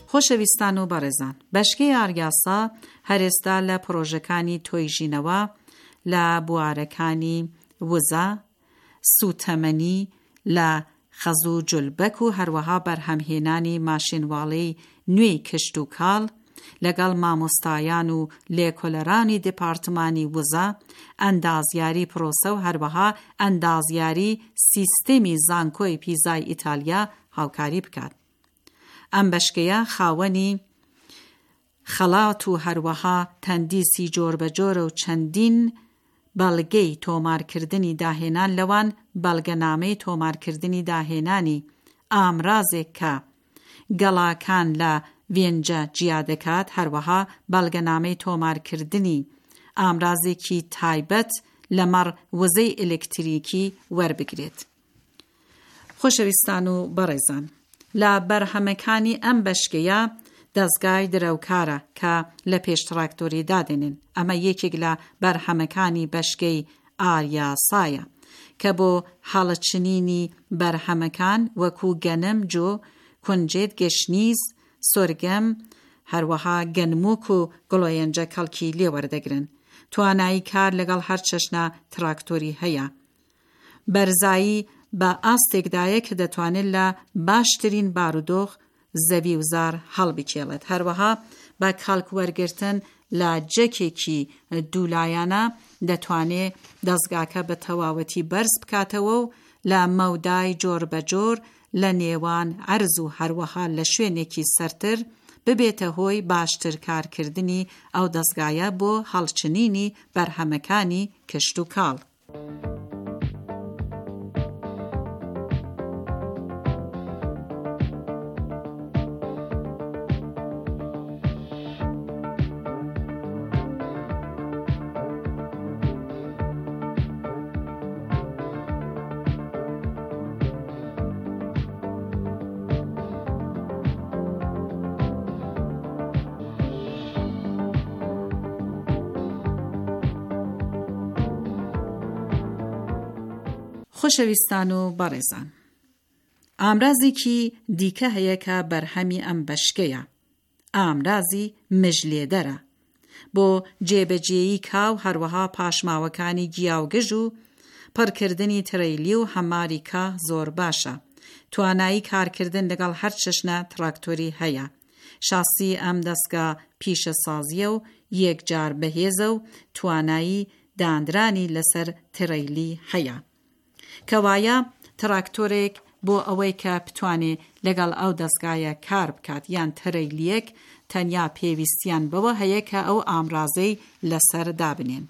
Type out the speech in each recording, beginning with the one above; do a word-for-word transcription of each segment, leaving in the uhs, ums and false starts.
خۆشەویستان و بەڕێزان، بەشکەی ئاریاسا هەرێستا لە پرۆژەکانی تۆیژینەوە لە بوارەکانی وزە، سوتەمەنی لە خەز و جولبەک و هەروەها بەرهەمهێنانی ماشینواڵەی نوێی کشت و کاڵ لەگەڵ مامۆستایان و لێکۆلەرانی دپارتمانی وزە، ئەندازیاری پرۆسە و هەروەها ئەندازیاری سیستەمی زانکۆی پیزای ئیتالیا هاوکاری بکات. ئەم بەشکەیە خاوەنی خەڵات و هەروەها تەندیسی جۆر بەجۆرە و چەندین بەڵگەی تۆمارکردنی داهێنان لەوان بەڵگەنامەی تۆمارکردنی داهێنانی ئامرازێک کە گەڵاکان لە وێنجە جیا دەکات، هەروەها بەڵگەنامەی تۆمارکردنی ئامرازێکی تایبەت لەمەڕ وزەی ئلکتریکی وەربگرێت. خۆشەویستان و بەڕێزان، لە بەرهەمەکانی ئەم بەشکەیە دەستگای درەوکارە کە لە پێش تراکتۆری دادێنن. ئەمە یەکێک لە بەرهەمەکانی بەشکەی ئاریاسایە کە بۆ هەڵەچنینی بەرهەمەکان وەکو گەنم، جۆ، کونجێت، گەشنیز، سۆرگەم، هەروەها گەنمووک و گڵۆیەنجە کەڵکی لێوەردەگرن. توانایی کار لەگەڵ هەر چەشنە تراکتۆری هەیە. بەرزایی بە ئاستێکدایە کە دەتوانێت لە باشترین بارودۆخ زەوی و زار هەڵبکێڵێت. هەروەها بە کاڵکوەرگرتن لە جەکێکی دوولایانە دەتوانێت دەستگاکە بە تەواوەتی بەرز بکاتەوە و لە مەودای جۆر بە جۆر لە نێوان عەرز و هەروەها لە شوێنێکی سەرتر ببێتە هۆی باشتر کارکردنی ئەو دەستگایە بۆ هەڵچنینی بەرهەمەکانی کشت و کاڵ. خۆشەویستان و بەڕێزان، ئامرازێکی دیکە هەیە کە بەرهەمی ئەم بەشکەیە. ئامرازی مژلێدەرە بۆ جێبەجێیی کاو، هەروەها پاشماوەکانی گیاوگژ و پڕکردنی ترەیلی و هەماری کا زۆر باشە. توانایی کارکردن لەگەڵ هەر چەشنە تراکتۆری هەیە. شاسی ئەم دەستگا پیشە سازیە و یەکجار بەهێزە و توانایی دانرانی لەسەر ترەیلی هەیە. کەوایە تراکتۆرێک بۆ ئەوەی کە بتوانێت لەگەڵ ئەو دەستگایە کار بکات یان ترەیلیەک، تەنیا پێویستیان بەوە هەیە کە ئەو ئامرازەی لەسەر دابنێن.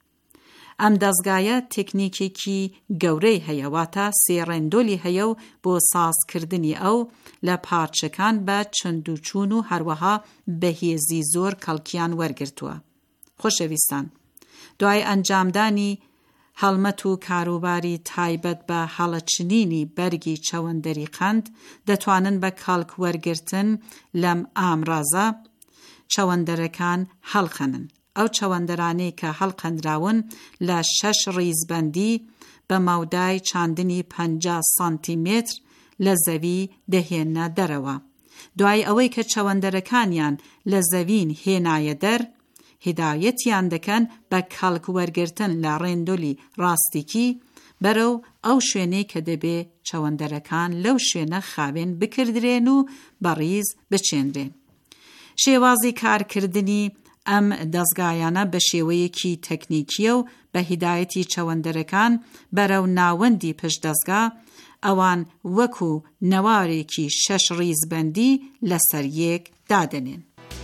ئەم دەستگایە تێکنیکێکی گەورەی هەیە، واتە سێ ڕێندۆلی هەیە و بۆ سازکردنی ئەو لە پارچەکان بە چندوچوون و هەروەها بەهێزی زۆر کەڵکیان وەرگرتووە. خۆشەویستان، دوای ئەنجامدانی هەڵمەت و کاروباری تایبەت بە هەڵەچنینی بەرگی چەوەندەری قەند دەتوانن بە کەڵک وەرگرتن لەم ئامرازە چەوەندەرەکان هەڵخەنن. ئەو چەوەندەرانەی کە هەڵقەندراون لە شەش ڕیزبەندی بە مەودای چاندنی پەنجا سانتیمێتر لە زەوی دەهێنە دەرەوە. دوای ئەوەی کە چەوەندەرەکانیان لە زەوین هێنایە دەر، هدایەتیان دەکەن بە کەڵک وەرگرتن لە ڕێندۆلی ڕاستیکی بەرەو ئەو شوێنەی کە دەبێ چەوەندەرەکان لەو شوێنە خاوێن بکردرێن و بەڕیز بچێنرێن. شێوازی کارکردنی ئەم دەستگایانە بە شێوەیەکی تەکنیکیە و بە هیدایەتی چەوەندەرەکان بەرەو ناوەندی پشت دەستگا ئەوان وەکو نەوارێکی شەش ڕیزبەندی لەسەر یەک دادەنێن.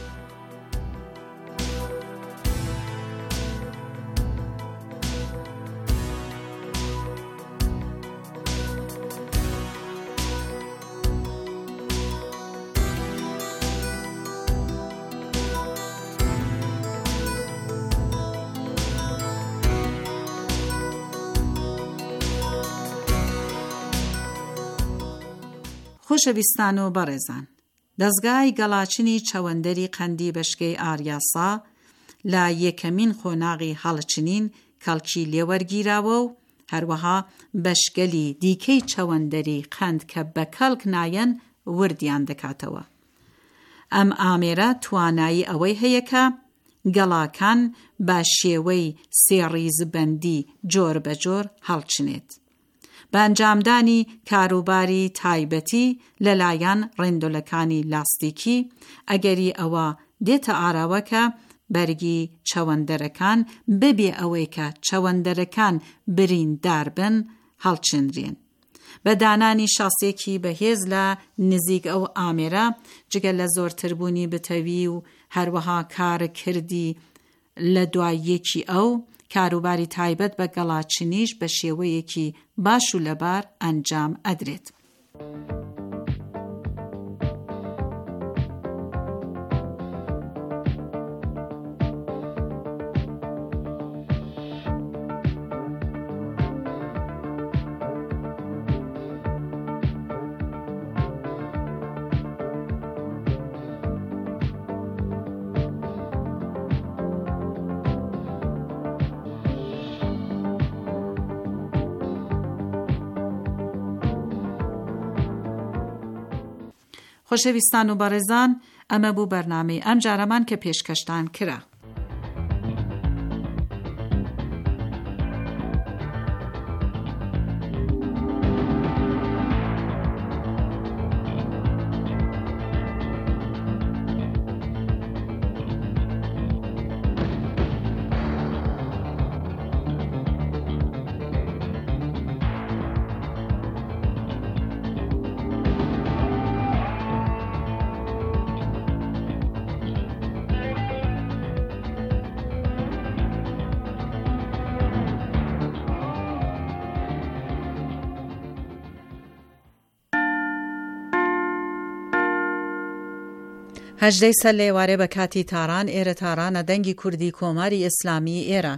خۆشەویستان و بەڕێزان، دەستگای گەڵاچنی چەوەندەری قەندی بەشکەی ئاریاسا لە یەکەمین خۆناغی هەڵچنین کەڵکی لێوەرگیراوە و هەروەها بەشگەلی دیکەی چەوەندەری قەند کە بە کەڵک نایەن وردیان دەکاتەوە. ئەم ئامێرە توانایی ئەوەی هەیە کە گەڵاکان بە شێوەی سێڕیزبەندی جۆر بە جۆر هەڵچنێت بە ئەنجامدانی کاروباری تایبەتی لەلایەن ڕێندۆلەکانی لاستیکی ئەگەری ئەوە دێتە ئاراوەکە بەرگی چەوەندەرەکان ببێ ئەوەی کە چەوەندەرەکان بریندار بن هەڵچنرێن. بە دانانی شاسێکی بەهێز لە نزیک ئەو ئامێرە جگە لە زۆرتربوونی بتەوی و هەروەها کارکردی لە دواییەکی ئەو کاروباری تایبەت بە گەڵاچنیش بە شێوەیەکی باش و لەبار ئەنجام ئەدرێت. خۆشەویستان و بەڕێزان، ئەمە بوو بەرنامەی ئەم جارەمان کە پێشکەشتان کرا. هەژدەی سەر لە ئێوارێ بە کاتی تاران ئێرە تارانە دەنگی کوردی کۆماری ئیسلامی ئێران.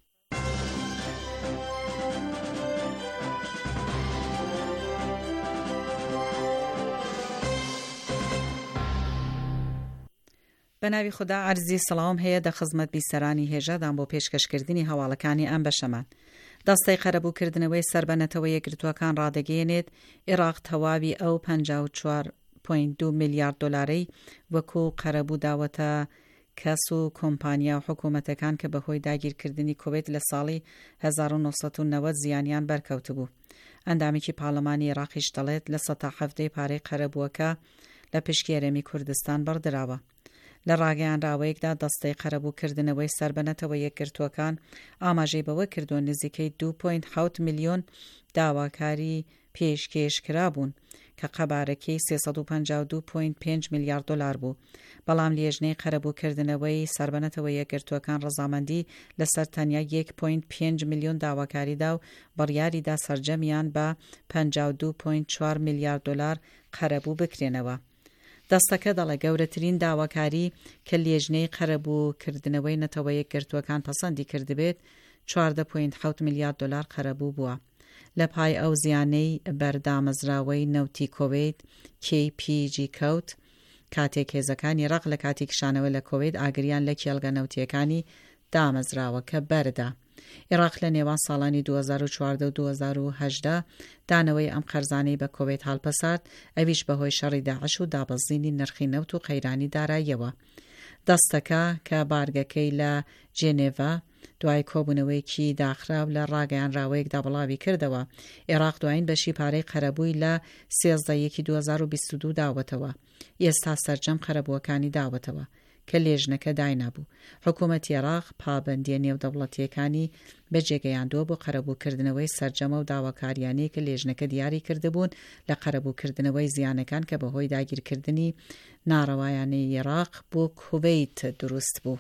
بەناوی خوددا عەرزی سەڵام هەیە دە خزمەت بیسەرانی هێژەدان بۆ پێشکەشکردنی هەواڵەکانی ئەم بەشەمان. دەستەی قەرەبووکردنەوەی سەربەنەتەوە یەکگرتووەکان ڕادەگەیەنێت عێراق تەواوی ئەو پەنجا و چوار پۆینت دو میلیارد دۆلارەی وەکو قەرەبوو داوەتە کەس و کۆمپانیا و حکوومەتەکان کە بەهۆی داگیرکردنی کۆڤید لە ساڵی هەزار و نۆ سەد و نەوەد زیانیان بەرکەوتبوو. ئەندامێکی پاڵەمانی عێراقیش دەڵێت لە سەد تا حەڤدەی پارەی قەرەبووەکە لە پشگیێرەمی کوردستان بەردراوە. لە ڕاگەیاندراوەیەکدا دەستەی قەرەبووکردنەوەی سەربەنەتەوە یەکگرتووەکان ئاماژەی بەوە کردووە نزیکەی دوو پۆینت حەوت میلیۆن داواکاری پێشکەشکرا بوون کە قەبارەکەی سێسەد و پەنجا و دوو پۆینت پێنج میلیارد دۆلار بوو. بەڵام لێژنەی قەرەبووکردنەوەی سەربەنەتەوە یەکگرتووەکان ڕەزامەندی لەسەر تەنیا یەک پۆینت پێنج میلیۆن داواکاریدا و بڕیاریدا سەرجەمیان بە پەنجا و دوو پۆینت چوار میلیارد دۆلار قەرەبوو بکرێنەوە. دەستەکە دەڵێ گەورەترین داواکاری کە لێژنەی قەرەبووکردنەوەی نەتەوە یەکگرتووەکان پەسەندی کردبێت چواردە پۆینت حەوت میلیارد دۆلار قەرەبوو بووە. لە پای ئەو زیانەی بەردامەزراوەی نەوتی کۆڤید کی پی جی کەوت کاتێک هێزەکانی عێراق لە کاتی کشانەوە لە کۆڤید ئاگریان لە کێڵگە نەوتیەکانی دامەزراوەکە بەردا. عێراق لە نێوان ساڵانی دوو هەزار و چواردە و دوو هەزار و هەژدە دانەوەی ئەم قەرزانەی بە کۆڤید هەڵپەسارد، ئەویش بەهۆی شەڕی داعش و دابەزینی نرخی نەوت و قەیرانی داراییەوە. دەستەکە کە بارگەکەی لە جێنێڤا دوای کۆبوونەوەیکی داخراو لە ڕاگەیاندراوەیەکدا بڵاوی کردەوە. عێراق دوایین بەشی پارەی قەرەبووی لە سێزدە یەکی دوو هەزار و بیست و دوو داوەتەوە. ئێستا سەرجەم قەرەبووەکانی داوەتەوە کە لێژنەکە داینابوو. حکوومەتی عێراق پابەندیە نێودەوڵەتیەکانی بەجێگەیاندووە بۆ قەرەبووکردنەوەی سەرجەمە و داواکاریانەی کە لێژنەکە دیاری کردبوون لە قەرەبووکردنەوەی زیانەکان کە بەهۆی داگیرکردنی ناڕەوایانەی عێراق بۆ کووێیت دروست بوو.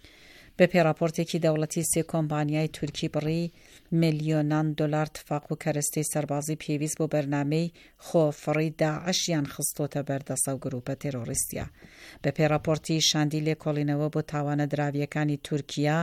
بە پێڕاپۆرتێکی دەوڵەتی سێ کۆمپانیای تورکی بڕی میلیۆنان دۆلار تفاق و کەرەستەی سەربازی پێویست بۆ بەرنامەی خۆفڕی داعشیان خستۆتە بەردەسە و گروپە تێرۆریستیە. بە پێڕاپۆرتی شاندی لێکۆڵینەوە بۆ تاوانە دراویەکانی تورکیا،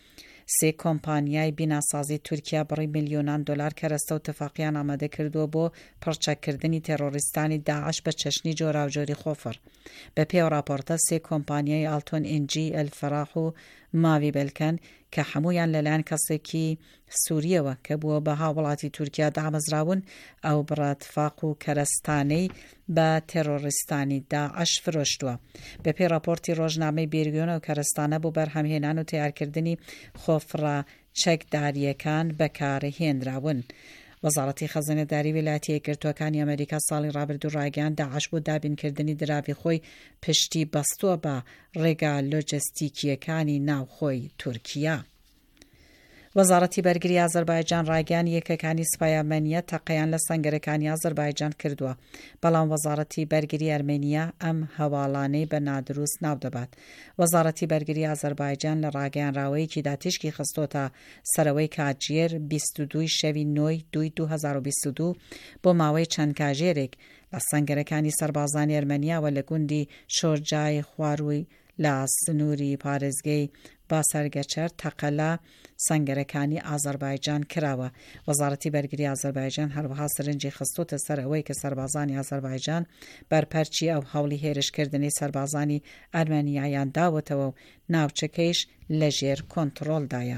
سێ کۆمپانیای بیناسازی تورکیا بڕی میلیۆنان دۆلار کەرەستە و تفاقیان ئامادە کردووە بۆ پڕچەکردنی تێرۆریستانی داعش بە چەشنی جۆراوجۆری خۆفڕ. بە پێو راپۆرتە سێ کۆمپانیای ئالتۆن ئینجی، ئەلفەراح و ماوی بلکن کە هەمویان لەلایەن کەسێکی سووریەوە کە بووە بەها وڵاتی تورکیا دامەزراون ئەو بڕاتفاق و کەرەستانەی بە تێرۆریستانی داعش فرۆشتووە. بەپێی راپۆرتی ڕۆژنامەی بیرگۆنە و کەرەستانە بۆ بەرهەمهێنان و تیارکردنی خۆفڕە چەکداریەکان بەکارهێنراون. وەزارەتی خەزانەداری ویلایەتە یەکگرتووەکانی ئەمریکا ساڵی ڕابردوو ڕایگەیاند داعش بۆ دابینکردنی دراوی خۆی پشتی بەستووە بە ڕێگا لۆجستیکیەکانی ناوخۆی تورکیا. وەزارەتی بەرگری ئازەربایجان ڕایگەیاند یەکەکانی سوپای ئەرمەنیا تەقەیان لە سەنگەرەکانی ئازەربایجان کردووە، بەڵام وەزارەتی بەرگری ئەرمێنیا ئەم هەواڵانەی بە نادروست ناو دەبات. وەزارەتی بەرگری ئازەربایجان لە ڕاگەیاندراوەیەکیدا تیشکی خستۆتە سەرەوەی کاتژێر بیست و دوو شەوی نۆی دوای دوو هەزار و بیست و دوو بۆ ماوەی چەند کاژێرێک لە سەنگەرەکانی سەربازانی ئەرمەنیاوە لە گوندی شۆرجای خواروی لە سنووری پارێزگەی باسەرگەچەر تەقەلە سەنگەرەکانی ئازەربایجان کراوە. وەزارەتی بەرگری ئازەربایجان هەروەها سرنجی خستۆتە سەر ئەوەی کە سەربازانی ئازەربایجان بەرپەرچی ئەو هەوڵی هێرشکردنی سەربازانی ئەرمەنیایان داوەتەوە و ناوچەکەیش لەژێر کۆنتڕۆلدایە.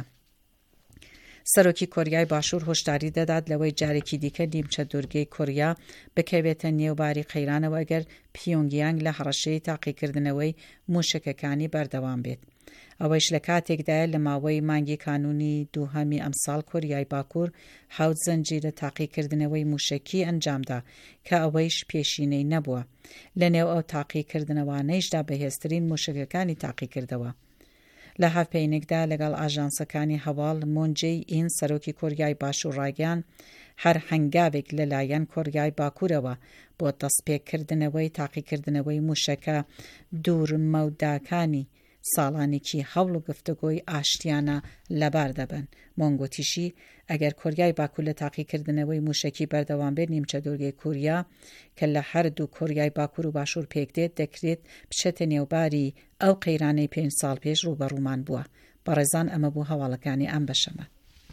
سەرۆکی کۆریای باشوور هۆشداری دەدات لەوەی جارێکی دیکە نیمچە دوورگەی کوریا بکەوێتە نێوباری قەیرانەوە ئەگەر پیۆنگیانگ لە هەڕەشەی تاقیکردنەوەی موشکەکانی بەردەوام بێت. ئەوەیش لە کاتێکدایە لە ماوەی مانگی کانونی دووهەمی ئەمساڵ کۆریای باکوور حەوت زەنجیرە تاقیکردنەوەی موشکی ئەنجامدا کە ئەوەیش پێشینەی نەبووە. لە نێو ئەو تاقیکردنەوانەیشدا بەهێزترین موشکەکانی تاقیکردەوە. لە هەفپەینێکدا لەگەڵ ئاژانسەکانی هەواڵ مۆنجەی ئین سەرۆکی کۆریای باشوور ڕایگەیاند هەر هەنگاوێک لەلایەن کۆریای باکوورەوە بۆ دەستپێکردنەوەی تاقیکردنەوەی موشەکە دوورمەوداکانی ساڵانێکی هەوڵ و گفتوگۆی ئاشتیانە لەبار دەبن. مۆنگۆتیشی ئەگەر کۆریای باکوور لە تاقیکردنەوەی موشکی بەردەوام بێت نیمچە دوورگەی کوریا کە لە هەردوو کۆریای باکوور و باشوور پێکدێت دەکرێت بچێتە نێوباری ئەو قەیرانەی پێنج ساڵ پێش ڕوبەڕوومان بووە. بەڕێزان ئەمە بوو هەواڵەکانی ئەم بەشەمە.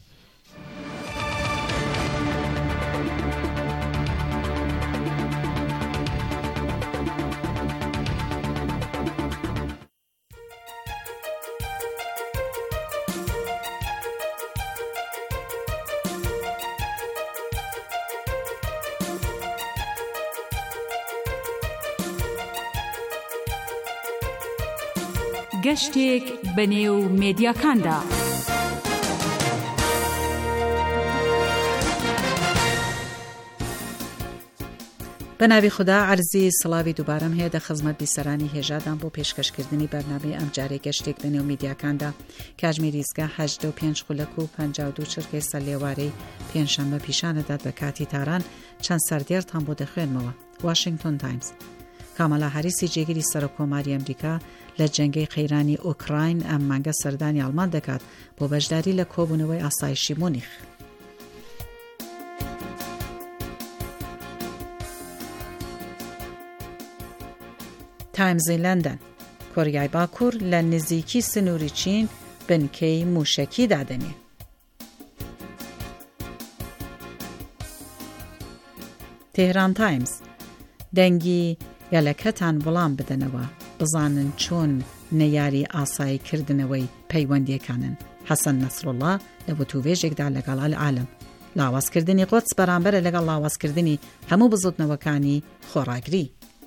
گەشتێک بەنێو مێدیاکاندا. بەناوی خوددا عەرزی سڵاوی دووبارەم هەیە دە خزمەت بیسەرانی هێژادان بۆ پێشکەشکردنی بەرنامەی ئەم جارێ گەشتێک بەنێو میدیاکاندا کاتژمێری ئیزگا هەژدە و پێنج خولەک و پەنجا و دوو چرکەی سەرلێوارەی پێنجشەممە پیشانەدات بە کاتی تاران چەند سەردێرتان بۆ دەخوێنمەوە. واشنگتن تایمز. کامەلا هەریسی جێگیری سەرۆکۆماری ئەمریکا لە جەنگەی قەیرانی ئوکراین ئەم مانگە سەردانی ئەڵمان دەکات بۆ بەشداری لە کۆبوونەوەی ئاسایشی مونیخ. تایمزی لەندەن. کۆریای باکوور لە نزیکی سنووری چین بنکەی موشکی دادەنێ. تهران تایمز. دەنگی گەلەکەتان وەڵام بدەنەوە، بزانن چۆن نەیاری ئاساییکردنەوەی پەیوەندیەکانن. حەسەن نەسرڵڵا لە وتووێژێکدا لەگەڵ العالم لاوازکردنی قودس بەرامبەرە لەگەڵ لاوازکردنی هەموو بزوتنەوەکانی خۆڕاگری.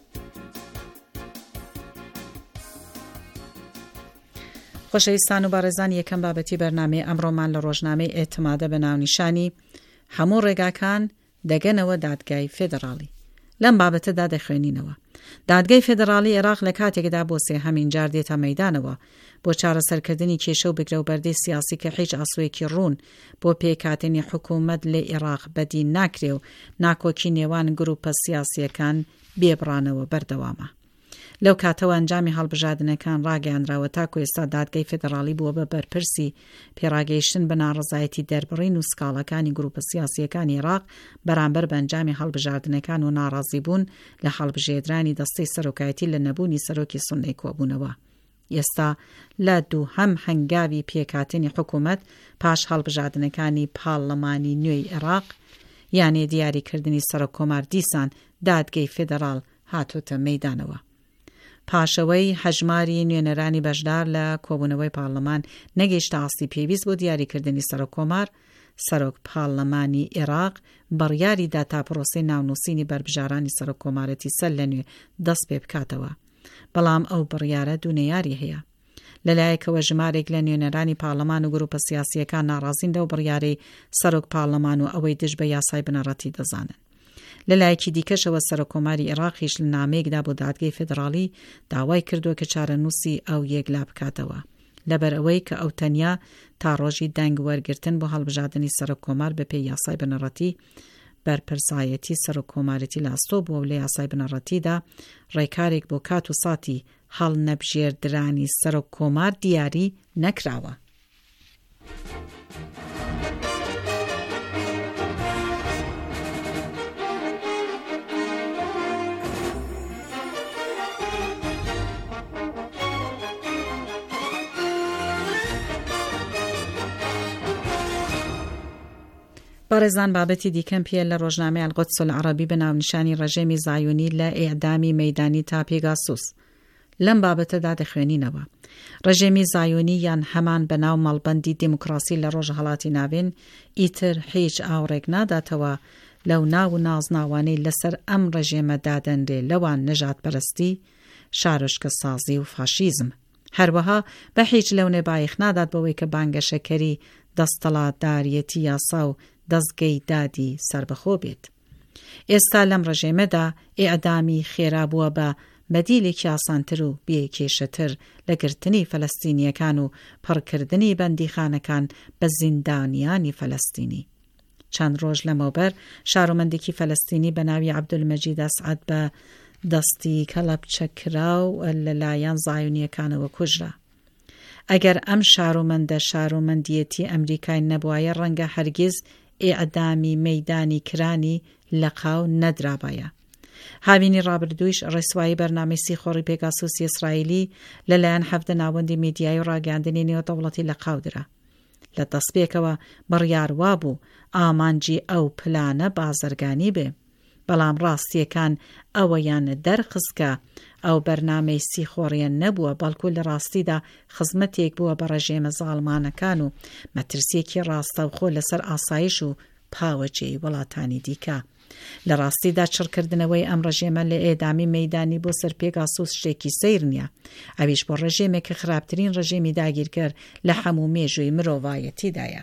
خۆشەویستان و بەڕێزان، یەکەم بابەتی بەرنامەی ئەمڕۆمان لە ڕۆژنامەی ئێتمادە بە ناونیشانی هەموو ڕێگاکان دەگەنەوە دادگای فێدراڵی. لەم بابەتەدا دەخوێنینەوە. دادگای فێدراڵی عێراق لە کاتێکدا بۆ سێهەمین جار دێتە مەیدانەوە بۆ چارەسەرکردنی کێشە و بگرە و بەردەی سیاسی کە هیچ ئاسوویەکی ڕوون بۆ پێکاتنی حکوومەت لە عێراق بەدی ناکرێ و ناکۆکی نێوان گروپە سیاسیەکان بێبڕانەوە بەردەوامە. لەو کاتەوە ئەنجامی هەڵبژاردنەکان ڕاگەیاندراوە تاکو ئێستا دادگای فێدراڵی بووە بە بەرپرسی پێڕاگەیشتن بە ناڕەزایەتی دەربڕین و سکاڵەکانی گروپە سیاسیەکانی عێراق بەرامبەر بە ئەنجامی هەڵبژاردنەکان و ناڕازیبوون لە هەڵبژێردرانی دەستەی سەرۆکایەتی لە نەبوونی سەرۆکی سوننەی کۆبوونەوە. ئێستا لە دوو هەم هەنگاوی پێکاتنی حکوومەت پاش هەڵبژاردنەکانی پاڵەمانی نوێی عێراق یانێ دیاریکردنی سەرۆکۆمار دیسان دادگای فێدراڵ هاتوتە مەیدانەوە. پاشەوەی هەژماری نوێنەرانی بەشدار لە کۆبوونەوەی پارلەمان نەگەیشتە ئاستی پێویست بۆ دیاریکردنی سەرۆک کۆمار، سەرۆک پارلەمانی عێراق بڕیاریدا تا پرۆسەی ناونووسینی بربژارانی سەرۆک کۆمارەتی سەر لە نوێ دەست پێ بکاتەوە. بەڵام ئەو بڕیارە دوونەیاری هەیە. لەلایەکەوە ژمارێک لە نوێنەرانی پارلەمان و گروپە سیاسیەکان ناڕازین لەو بڕیارەی سەرۆک پارلەمان و ئەوەی دژ بە یاسای بنەڕەتی دەزانن. لەلایەکی دیکەشەوە سەرۆک کۆماری عێراقیش لە نامەیەکدا بۆ دادگای فێدراڵی داوای کردووە کە چارەنووسی ئەو یەکلا بکاتەوە، لەبەر ئەوەی کە ئەو تەنیا تا ڕۆژی دەنگ وەرگرتن بۆ هەڵبژاردننی سەرۆک کۆمار بەپێی یاسای بنەڕەتی بەرپرسایەتی سەرۆک کۆمارەتی لاستۆ بووە و لە یاسای بنەڕەتیدا ڕێکارێک بۆ کات و ساتی هەڵ نەبژێردرانی سەرۆک کۆمار دیاری نەکراوە. بەڕێزان بابەتی دیکەم پێ لە ڕۆژنامەی ئەلقودس العەرەبی بە ناونیشانی ڕێژێمی زایۆنی لە ئێعدامی مەیدانی تا پێگاسوس. لەم بابەتەدا دەخوێنینەوە ڕێژێمی زایۆنی یان هەمان بەناو مەڵبەندی دیموکراسی لە ڕۆژهەڵاتی ناوین ئیتر هیچ ئاوڕێک ناداتەوە لەو ناو و نازناوانەی لەسەر ئەم ڕێژێمە دادەنرێ، لەوان نەژاد پەرستی، شارۆچکە سازی و فاشیزم. هەروەها بە هیچ لەونێ بایەخ نادات بەوەی کە بانگەشەکەری دەستەڵاتداریەتی یاسا و دەستگەی دادی سربەخۆ بێت. ئێستا لەم ڕێژێمەدا ئێعدامی خێرا بووە بە مەدیلێکی ئاسانتر و بێکێشەتر لە گرتنی فەلەستینیەکان و پڕکردنی بەندیخانەکان بە زیندانیانی فەلەستینی. چەند ڕۆژ لەمەوبەر شارۆمەندێکی فەلەستینی بە ناوی عەبدولمەجید ئەسعەد بە دەستی کەڵەپچەکرا و لەلایەن زایۆنیەکانەوە کوژرا. ئەگەر ئەم شارۆمەندە شارۆمەندیەتی ئەمریکای نەبوایە ڕەنگە هەرگیز ئێعدامی مەیدانی کرانی لە قاو نەدرابایە. هاوینی ڕابردوویش ڕێسوایی بەرنامەی سیخۆڕی پێگاسوسی ئیسرائیلی لەلایەن حەفدە ناوەندی میدیای و ڕاگەاندنی نێودەوڵەتی لە قاودرا. لە دەستپێکەوە بڕیار وابوو ئامانجی ئەو پلانە بازرگانی بێ، بەڵام ڕاستیەکان ئەوەیان دەرخستکە ئەو بەرنامەی سیخۆڕیە نەبووە، بەڵکو لە ڕاستیدا خزمەتێک بووە بە ڕێژێمە زاڵمانەکان و مەترسیەکی ڕاستەوخۆ لەسەر ئاسایش و پاوەجێی وڵاتانی دیکە. لە ڕاستیدا چڕکردنەوەی ئەم ڕێژێمە لە ئێدامی مەیدانی بۆ سەر پێگاسوس شتێکی سەیر نییە، ئەویش بۆ ڕێژێمێک کە خراپترین ڕێژێمی داگیرکرد لە هەموو مێژووی مرۆڤایەتیدایە.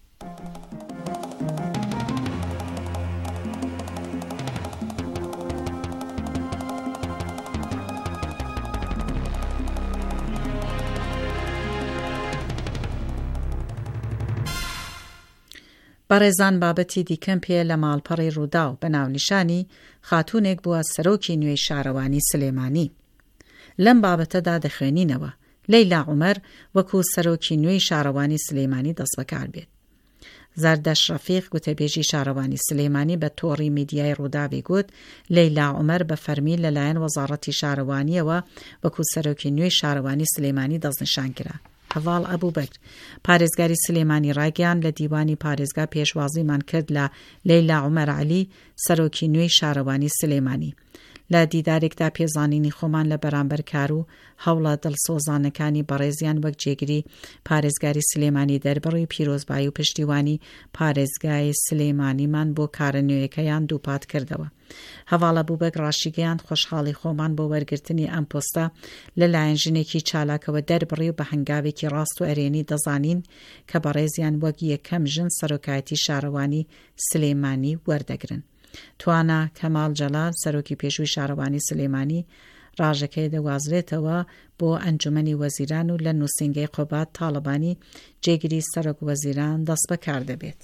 بەڕێزان بابەتی دیکەم پێ لە ماڵپەڕی ڕوودا و بە ناونیشانی خاتوونێک بووە سەرۆکی نوێی شارەوانی سلێمانی. لەم بابەتەدا دەخوێنینەوە لەیلا عومەر وەکو سەرۆکی نوێی شارەوانی سلێمانی دەست بەکار بێت. زەردەش ڕەفیق گوتەبێژی شارەوانی سلێمانی بە تۆڕی میدیای ڕووداوی گوت لەیلا عومەر بە فەرمی لەلایەن وەزارەتی شارەوانیەوە وەکو سەرۆکی نوێی شارەوانی سلێمانی دەستنیشان کرا. هەڤاڵ ئەبوبەکر پارێزگاری سلێمانی ڕاگەیان لە دیوانی پارێزگا پێشوازیمان کرد لە لەیلا عومەر عەلی سەرۆکی نوێی شارەوانی سلێمانی. لە دیدارێکدا پێزانینی خۆمان لە بەرامبەر کار و هەوڵە دڵسۆزانەکانی بەڕێزیان وەک جێگیری پارێزگاری سلێمانی دەربڕی پیرۆزبایی و پشتیوانی پارێزگای سلێمانیمان بۆ کارە نوێیەکەیان دووپات کردەوە. هەڤاڵە بووبەک ڕاشیگەیان خۆشحاڵی خۆمان بۆ وەرگرتنی ئەم پۆستە لەلایەن ژنێکی چالاکەوە دەربڕی و بە هەنگاوێکی ڕاست و ئەرێنی دەزانین کە بەڕێزیان وەک یەکەم ژن سەرۆکایەتی شارەوانی سلێمانی وەردەگرن. توانا کەماڵ جەلال سەرۆکی پێشووی شارەوانی سلێمانی ڕاژەکەی دەوازرێتەوە بۆ ئەنجومەنی وەزیران و لە نووسینگەی قۆبات تاڵەبانی جێگیری سەرۆک وەزیران دەست بەکار دەبێت.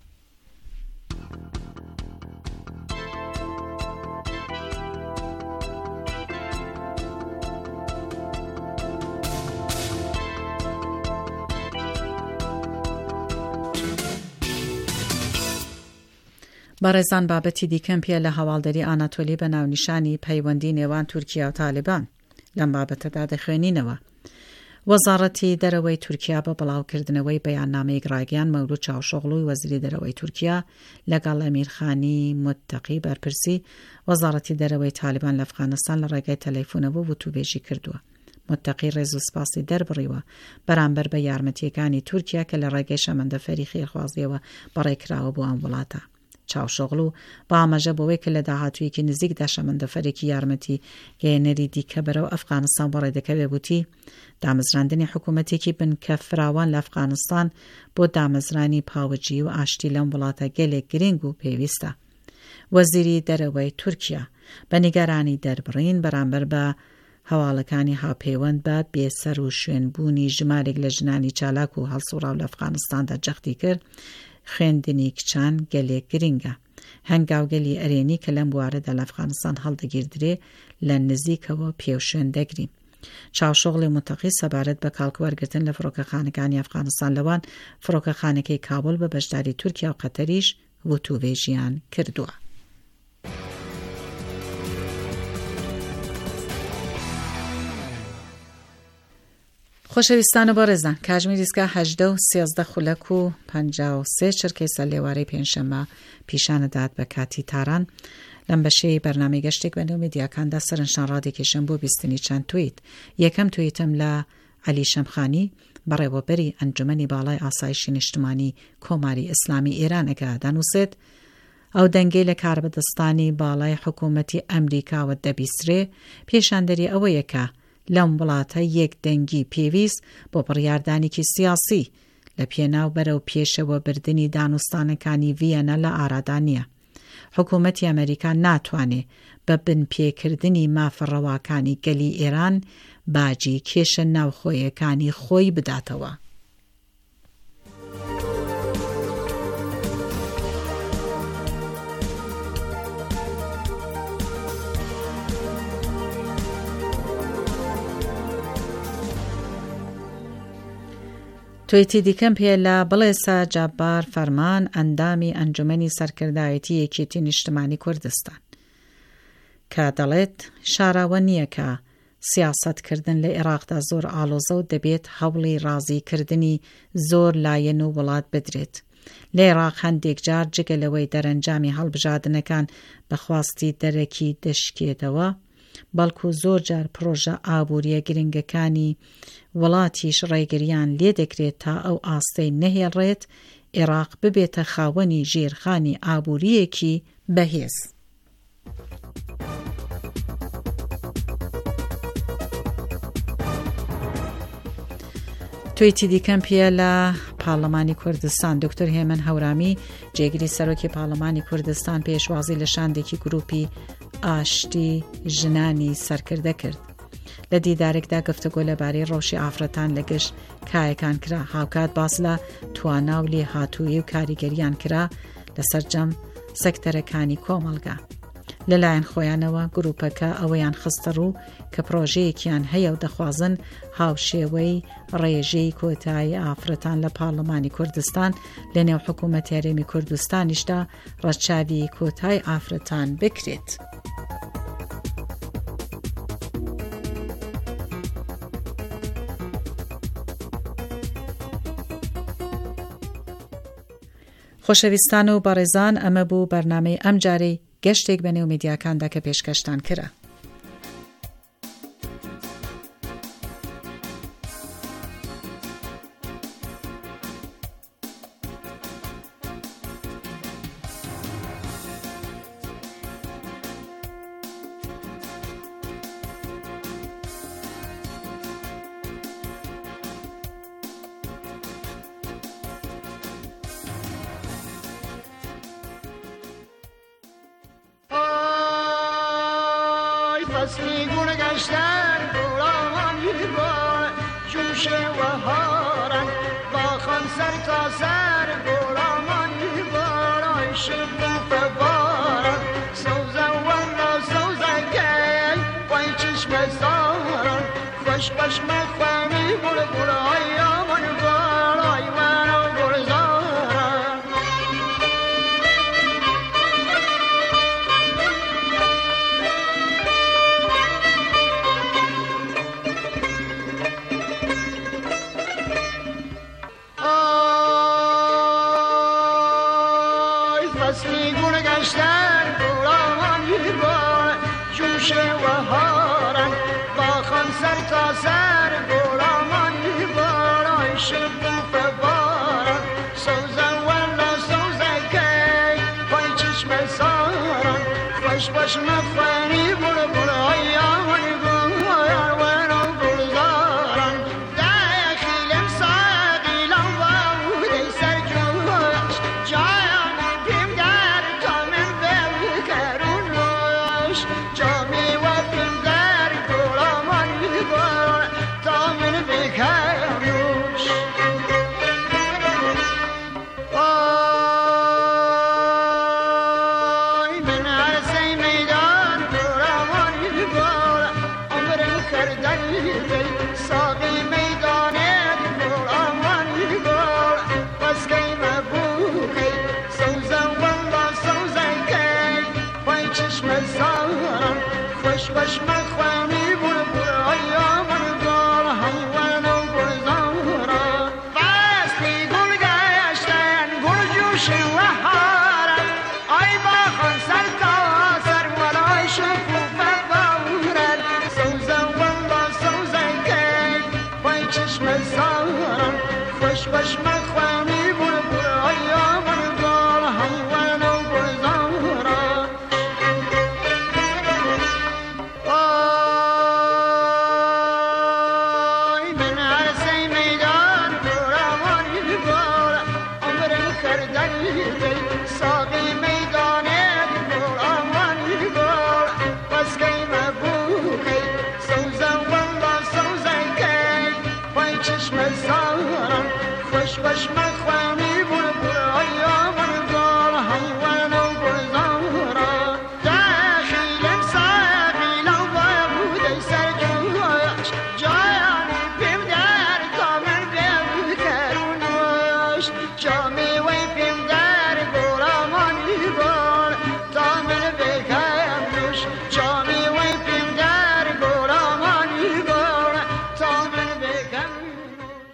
بەڕێزان بابەتی دیکەم پێ لە هەواڵدەری ئاناتۆلی بە ناونیشانی پەیوەندی نێوان تورکیا و تالیبان. لەم بابەتەدا دەخوێنینەوە وەزارەتی دەرەوەی تورکیا بە بڵاوکردنەوەی بەیاننامەی ڕاگەیان مەولود چاوشۆغڵو و وەزیری دەرەوەی تورکیا لەگەڵ ئەمیرخانی متتەقی بەرپرسی وەزارەتی دەرەوەی تالیبان لە ئەفغانستان لە ڕێگەی تەلەیفۆنەوە وتوبێژی کردووە. متتەقی ڕێز و سپاسی دەربڕیوە بەرامبەر بە یارمەتیەکانی تورکیا کە لە ڕێگەی شەمەندەفەری خێرخوازیەوە بەڕێکراوە بۆ ئەم وڵاتە. چاوشۆغڵو با ئاماژە بەوەی کە لە داهاتوویەکی نزیکدا شەمەندەفەرێکی یارمەتی گەیەنەری دیکە بەرەو ئەفغانستان بەڕێدەکەوێ بوتی دامەزراندنی حکوومەتێکی بن کە فراوان لە ئەفغانستان بۆ دامەزرانی پاوەجی و ئاشتی لەم وڵاتە گەلێک گرنگ و پێویستە. وەزیری دەرەوەی تورکیا بە نیگەرانی دەربڕین بەرامبەر بە هەواڵەکانی هاوپەیوەند بە بێسەر و شوێنبوونی ژمارێک لە ژنانی چالاک و هەڵسوڕاو لە ئەفغانستاندا جەختی کرد خوێندنی کچان گەلێک گرنگە. هەنگاوگەلی ئەرێنی کە لەم بوارەدا لە ئەفغانستان هەڵدەگیردرێ لە نزیکەوە پێوشێن دەگرین. چاوشۆغڵی متتەقی سەبارەت بە کاڵکوەرگرتن لە فڕۆکەخانەکانی ئەفغانستان لەوان فڕۆکەخانەکەی کابل بە بەشداری تورکیا و قەتەریش وتوبێژیان کردووە. خۆشەویستانە بەڕێزان، کاتژمێر دیسکە هەژدە و سێزدە خولەک و پەنجا و سێ چرکەی سەر لێوارەی پێنجشەممە پیشانەدات بە کاتی تاران لەم بەشەی بەرنامەی گەشتێک بەنێو میدیاکاندا سەرنشان ڕادێکێشن بۆ بیستنی چەند تویت. یەکەم تویتم لە عەلی شەمخانی بەڕێوەبەری ئەنجومەنی باڵای ئاسایشی نیشتمانی کۆماری ئیسلامی ئێرانەکە دانووسێت ئەو دەنگەی لە کاربەدەستانی باڵای حکوومەتی ئەمریکاوە دەبیسترێ پێشاندەری ئەوەیە کە لەم وڵاتە یەک دەنگی پێویست بۆ بڕیاردانێکی سیاسی لە پێناو بەرەو پێشەوە بردننی دانوستانەکانی ڤیەنە لە ئارادا نییە. حکوومەتی ئەمریکا ناتوانێت بە بنپێکردنی مافەڕەواکانی گەلی ئێران باجی کێشە ناوخۆیەکانی خۆی بداتەوە. تویتی دیکەم پێ لە بڵێسا جابار فەرمان ئەندامی ئەنجومەنی سەرکردایەتی یەکێتی نیشتمانی کوردستان کە دەڵێت شاراوە نییە کە سیاسەتکردن لە عێراقدا زۆر ئاڵۆزە و دەبێت هەوڵی ڕازیکردنی زۆر لایەن و وڵات بدرێت. لە عێراق هەندێک جار جگەلەوەی دەرەنجامی هەڵبژاردنەکان بەخواستی دەرەکی دەشکێتەوە، بەڵکو زۆر جار پرۆژە ئابووریە گرنگەکانی وڵاتیش ڕێگریان لێ دەکرێت تا ئەو ئاستەی نەهێڵڕێت عێراق ببێتە خاوەنی ژێرخانی ئابووریەکی بەهێز. تویتی دیکەم پێ لە پارلەمانی کوردستان دکتۆر هێمن هەورامی جێگیری سەرۆکی پارلەمانی کوردستان پێشوازی لە شاندێکی گروپی ئاشتی ژنانی سەرکردە کرد. لە دیدارێکدا گفتگۆ لەبارەی ڕەوشی ئافرەتان لە گەشت کایەکان کرا. هاوکات باس لە توانا و لێهاتووی و کاریگەریان کرا لەسەر جەم سەکتەرەکانی کۆمەڵگا. لەلایەن خۆیانەوە گروپەکە ئەوەیان خستە ڕوو کە پرۆژەیەکیان هەیە و دەخوازن هاوشێوەی ڕێژەی کۆتایی ئافرەتان لە پارلەمانی کوردستان لە نێو حکوومەتی هەرێمی کوردستانیشدا ڕەچاوی کۆتای ئافرەتان بکرێت. خۆشەویستان و بەڕێزان، ئەمە بوو بەرنامەی ئەم جارەی گەشتێک بەنێو میدیاکاندا کە پێشکەشتان کرا. فصلی گل گشتن غلامی بار جوش و هارن با خان سر تا سر غلامی بار عاشق فبارن سوزن ولا سوزن گل وای چشم زارن خوش خوش مخوانی بول بول آیامون بار آیوان و گل زارن فصلی گون گشتن گلامانی بار جوش و هارن با خان سر تا سر گلامانی بار آی شکوف بارن سوزن ولا سوزن کی پای چشم سارن باش باش مخوانی بول بول آی آمانی گل ورو گل زارن داخلم ساقیلم و دی سر جوش جایانی پیم در تامن بکرونوش جامی و پیم در گلامانی بار تامن بکرونوش آی من عرصه میدان گلامانی بار عمرم کردن ساقی میدانه گلامانی بار بس که مبوکی سوزن والله سوزن کی پای چشم زارن خوش خوش مخوانی بول بول ایامن گل حیوان و گل زارن فصلی گل گشتن گل جوش و هارن آی با خان سر تا سر ولای شکوف بورن سوزن والله سوزن کی پای چشم زارن خوش خوش مخوانی بول بول ایامن گل حیوان و گل زارن آی من عرصه میدان گلامانی بار عمرم کردن ساقی میدانه گلامانی بار بس که مبوکی سوزن والله سوزن کی پای چشم زارن خوش خوش مخوانی بول بول ایامن گل حیوان و گل زارن داخلم ساقیلم و دی سر جوش جایانی پیم در تامن بکرونوش جامی و پیم در گلامانی بار تامن بکرونوش جامی و پیم در گلامانی بار تامن بکرونوش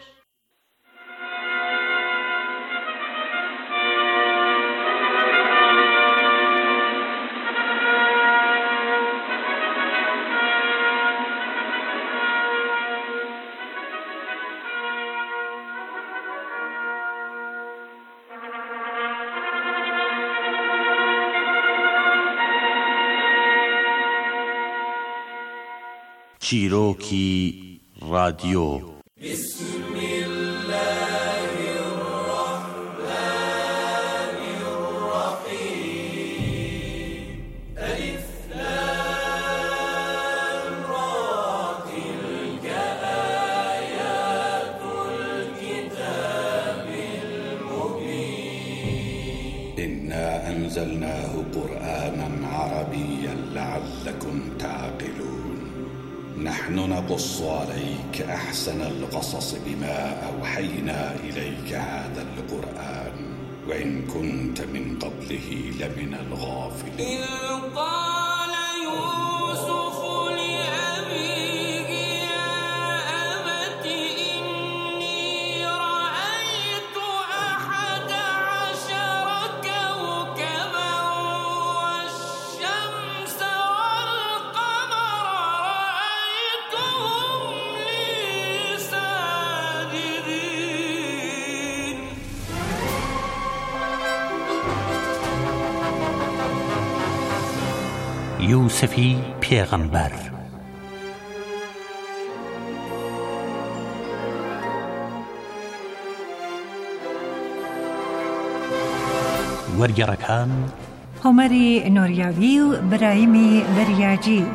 چیروکی رادیو إنا أنزلناه قرآنا عربيا لعلكم تعقلون نحن نقص عليك أحسن القصص بما أوحينا إليك هذا القرآن وإن كنت من قبله لمن الغافلين إذ قال يوسف لأبيه يا أبت إني رأيت أحد عشر كوكبا والشمس والقمر رأيتهم لي ساجدين یوسفی پیغمبر وەرگێڕەکان هۆمەری نۆریاوی و برایمی بەریاجی.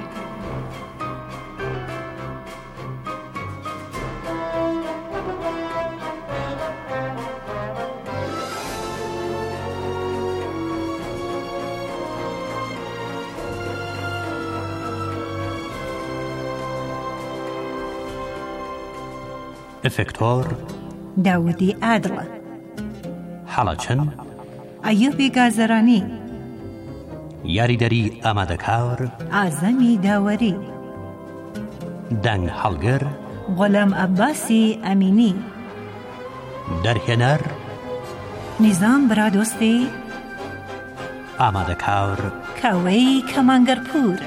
ئفکتۆر داودی عادڵ، حەڵەچن ئەیوبی گازەرانی، یاریدەری ئامادەکار ئازەمی داوەری، دەنگ هەڵگر غۆلام عەباسی ئەمینی، دەرهێنەر نیزام برادۆستی، ئامادەکار کاوەی کەمانگەرپور.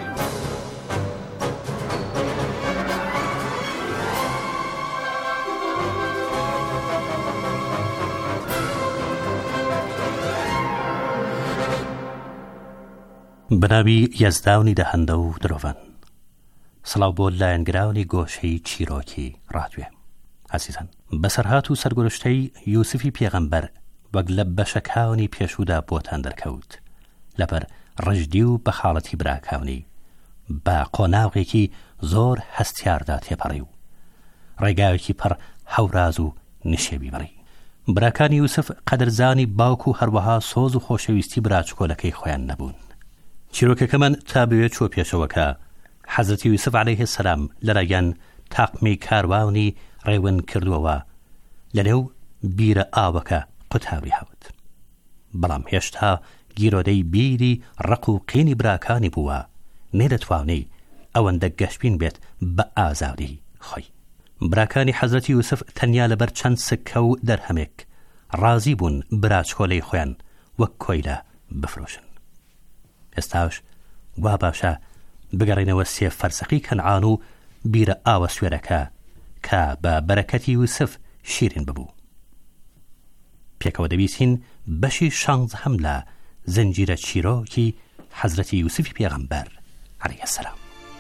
بناوی یەزداونی دەهەندە و درۆڤەن. سڵاو بۆ لایەنگراونی گۆشەی چیرۆکی ڕادوێ. ئازیزان، بەسەرهات و سەرگۆشتەی یوسفی پێغەمبەر وەک لە بەشەکاونی پێشودا بۆتان دەرکەوت لەبەر ڕژدی و بەخاڵەتی براکاونی بە قۆناغێکی زۆر هەستیاردا تێپەڕی و ڕێگاوێکی پڕ هەوراز و نشێبی بڕی. براکانی یوسف قەدرزانی باوک و هەروەها سۆز و خۆشەویستی براچکۆلەکەی خۆیان نەبوون. چیرۆکەکەمان تا بوێ چۆ پێشەوەکە حەزرەتی یوسف عەلەیهی سەلام لەلایەن تاقمی کاروانی ڕێون کردووەوە لەنێو بیرە ئاوەکە قوتابی هەوت. بەڵام هێشتا گیرۆدەی بیری ڕق و قینی براکانی بووە نێدەتوانێ ئەوەندە گەشتبین بێت بە ئازادی خۆی. براکانی حەزرەتی یوسف تەنیا لەبەر چەند سکە و دەرهەمێک ڕازی بوون براچکۆلەی خۆیان وەک کۆیلە بفرۆشن. ئێستاش وا باشە بگەڕێنەوە سێ فەرسەقی کەنعان و بیرە ئاوە سوێرەکە کە بە بەرەکەتی یوسف شیرین ببوو. پێکەوە دەبیستین بەشی شانزدەهەم لە زنجیرە چیرۆکی حەزرەتی یوسفی پێغەمبەر عەلەیهی سەلام.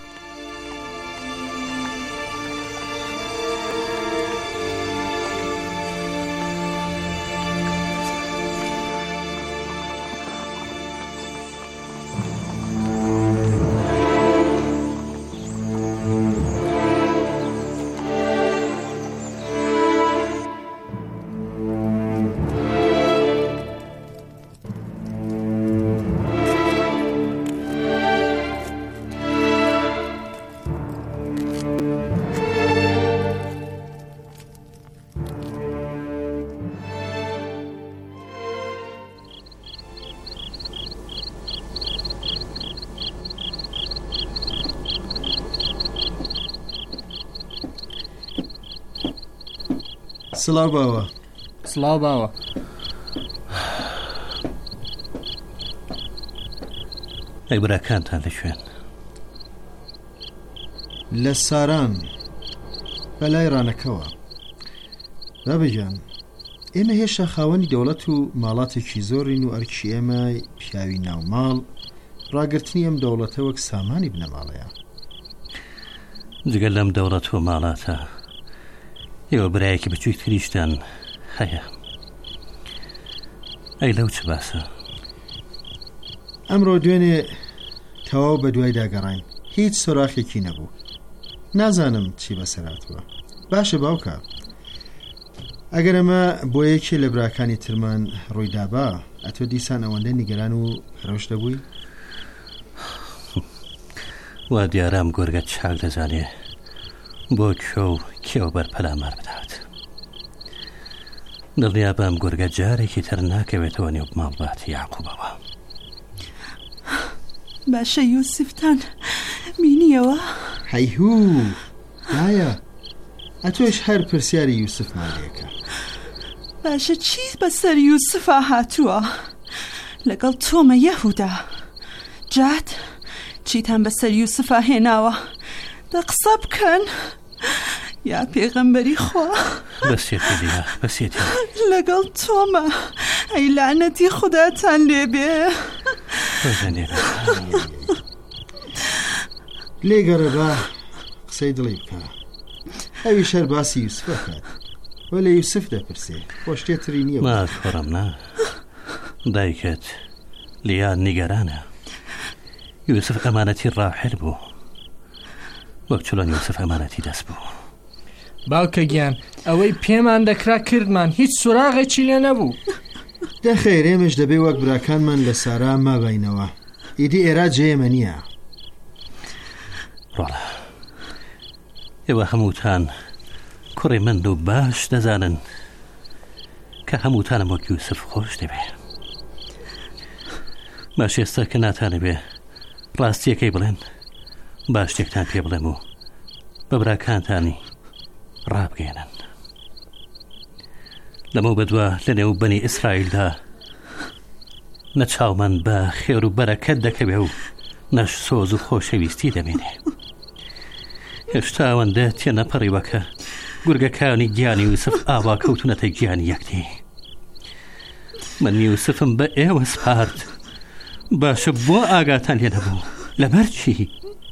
سڵاو باوە. سڵاو باوە. ئەی براکانتان لەکوێن؟ لە ساران بەلای ڕانەکەوە. بابەجان، ئێمە هێشتا خاوەنی دەوڵەت و ماڵاتێکی زۆرین و ئەرکی ئێمە پیاوی ناوماڵ ڕاگررتنی ئەم دەوڵەتە وەک سامانی بنەماڵەیە. جگەل لەم دەوڵەت و ماڵاتە ئێوە برایەکی بچووی تریشتان هەیە. ئەی لەو چ باسە؟ ئەمڕۆ دوێنێ تەواو بە دوای داگەڕین، هیچ سۆراخێکی نەبوو. نازانم چی بەسەراتوە. باشە باوکە، ئەگەر ئەمە بۆ یەکێ لە براکانی ترمان ڕوویدابا ئەتۆ دیسان ئەوەندە نیگەران و هەرۆش دەبووی؟ وا دیارام گۆرگە چاک دەزانێ بۆ کێ و کێوە بەرپەلامار بدات. دڵنیا بەم گۆرگە جارێکی تر ناکەوێتەوە نێو ماڵباتی یاعقوبەوە. باشە یوسفتان بینیەوە؟ هەیهوو دایە، ئەتۆش هەر پرسیاری یوسفمان لێکە. باشە چی بەسەر یوسفا هاتووە؟ لەگەڵ تۆمە یەهودا. جات چیتان بەسەر یوسفا هێناوە؟ دە قسە بکەن یا پێغەمبەری خوا. بەسێتی لیا بەسێتی لەگەڵ تۆمە. ئەی لعنەتی خوداتان لێبێ. لێگەڕە بە قسەی دڵی بکە. ئەوی شەر باسی یوسف بکات وە لە یوسف دەپرسێ بۆ شتێتری نییە. ما خۆڕم نا دایکت لیا نیگەرانە. یوسف ئەمانەتی ڕاحل بوو وەک چۆن یوسف ئەمانەتی دەست بوو. باوکە گیان، ئەوەی پێمان دەکرا کردمان هیچ سوراغێکی لێ نەبوو. دەخێر ئێمەش دەبێ وەک براکانمان لە سارا مابینەوە. ئیدی ئێرا جێمە نییە. ڕۆڵە ئێوە هەمووتان کوڕی مند و باش دەزانن کە هەمووتانم وەک یوسف خۆش دەبێ. باش ئێستا کە ناتانە بێ ڕاستیەکەی بڵێن باش شتێکتان پێ بڵێم و بە براکانتانی ڕابگەێنن. لەمە بەدووە لە نێو بەنی ئیسرائیلدا نەچاومان بە خێر و بەرەکەت دەکەوێ و نەش سۆز و خۆشەویستی دەمێنێ. هێشتا ئەوەندە تێنەپەڕیوە کە گورگەکانی گیانی یوسف ئاوا کەوتونەتە گیانی یەکتی. من یوسفم بە ئێوە سپارد، باشە بۆ ئاگاتان لێ نەبوو لەبەر چی؟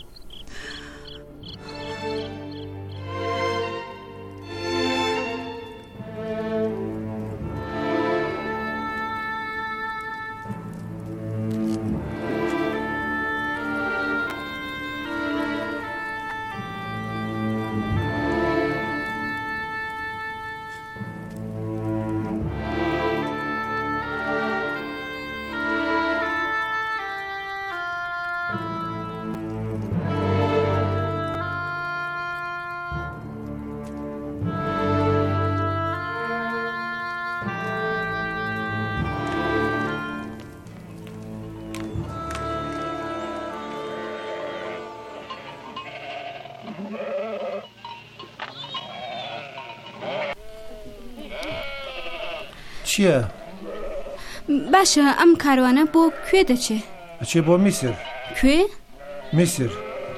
چییە؟ باشە ئەم کاروانە بۆ کوێ دەچێ؟ ئەچێ بۆ میسر. کوێ؟ میسر.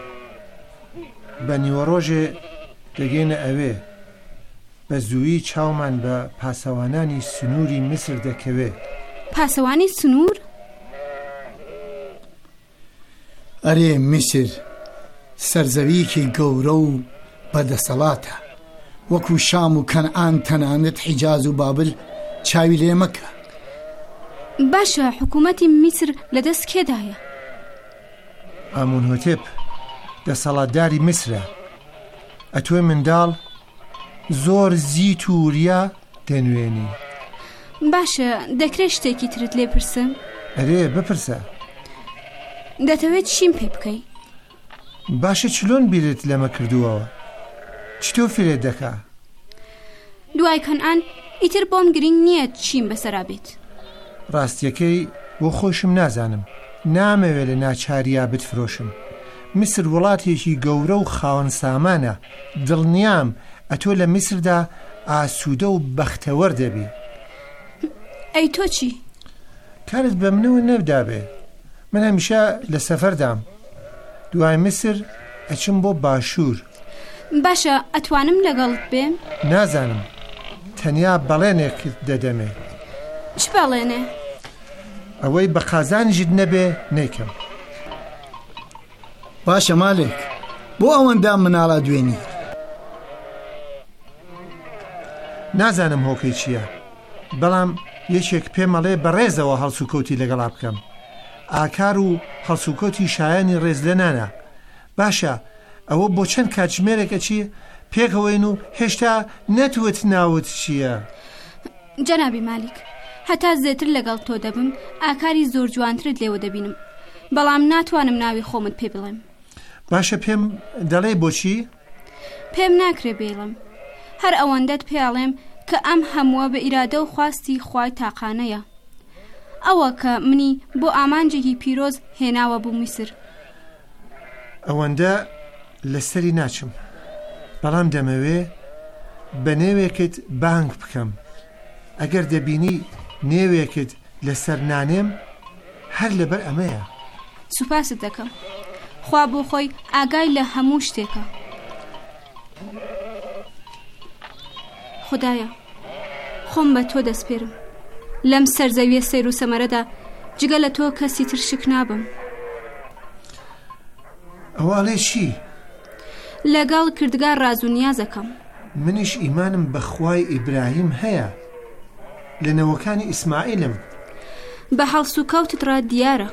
بە نیوەڕۆژێ دەگەینە ئەوێ. بە زووی چاومان بە پاسەوانانی سنووری میسر دەکەوێ. پاسەوانی سنوور؟ ئەرێ میسر سەرزەویەکی گەورە و بەدەسەڵاتە، وەکو شام و کەنعان تەنانەت حیجاز و بابل چاوی لێ مەکە. باشە حکوومەتی میسر لەدەست کێدایە؟ ئامونهۆتێپ دەسەڵاتداری میسرە. ئەتوێ منداڵ زۆر زیت و وریا دەنوێنی. باشە دەکرێت شتێکی ترت لێ پرسم؟ ئەرێ بپرسە. دەتەوێت چیم پێ بکەی؟ باشە چلۆن بیرت لەمە کردووەوە؟ چتۆ فێرێت دەکا؟ دوای کەنعان ئیتر بۆم گرنگ نییە چیم بەسەرا بێت. ڕاستیەکەی بۆ خۆشم نازانم، نامەوێت لە ناچاریا بتفرۆشم. میسر وڵاتێکی گەورە و خاوەن سامانە. دڵنیام ئەتۆ لە میسردا ئاسوودە و بەختەوەر دەبی. ئەی تۆ چی؟ کارت بە منەوە نەبدابێ. من هەمیشە لە سەفەردام. دوای میسر ئەچم بۆ باشوور. باشە ئەتوانم لەگەڵت بێم؟ نازانم، تەنیا بەڵێنێکت دەدەمێ. چ بەڵێنێ؟ ئەوەی بە قازانیشت نەبێ نیکەم. باشە مالێک، بۆ ئەوەندە مناڵە دوێنی؟ نازانم هۆکەی چییە، بەڵام یەکێک پێمەڵێ بەڕێزەوە هەڵسوکەوتی لەگەڵا بکەم. ئاکار و هەڵسوکەوتی شایانی ڕێز لە نانە. باشە ئەوە بۆ چەند کاتژمێرێکە چیە؟ پێکەوەین و هێشتا نەتوت ناوت چییە؟ جەنابی مالیک، هەتا زێتر لەگەڵ تۆ دەبم ئاکاری زۆر جوانترت لێوە دەبینم، بەڵام ناتوانم ناوی خۆمت پێ بڵێم. باشە پێم دەڵێ بۆچی؟ پێم ناکرێ بێڵم. هەر ئەوەندەت پێڵێم کە ئەم هەمووە بە ئیرادە و خواستی خوای تاقانەیە. ئەوە کە منی بۆ ئامانجێکی پیرۆز هێناوە بوو میسر. ئەوەندە لەسەری ناچم، بەڵام دەمەوێ بە نێوێکت بانگ بکەم. ئەگەر دەبینی نێوێکت لەسەر نانێم هەر لەبەر ئەمەیە. سوپاست دەکەم، خوا بۆ خۆی ئاگای لە هەموو شتێکە. خدایە خۆم بە تۆ دەسپێرم. لەم سەرزەویە سەیر و سەمەرەدا جگە لە تۆ کەسی تر شک نابم. ئەوەڵێ چی؟ لەگەڵ کردگار ڕاز و نیازەکەم. منیش ئیمانم بە خوای ئیبراهیم هەیە، لە نەوەکانی ئیسماعیلم. بە هەڵس و کەوتت ڕا دیارە.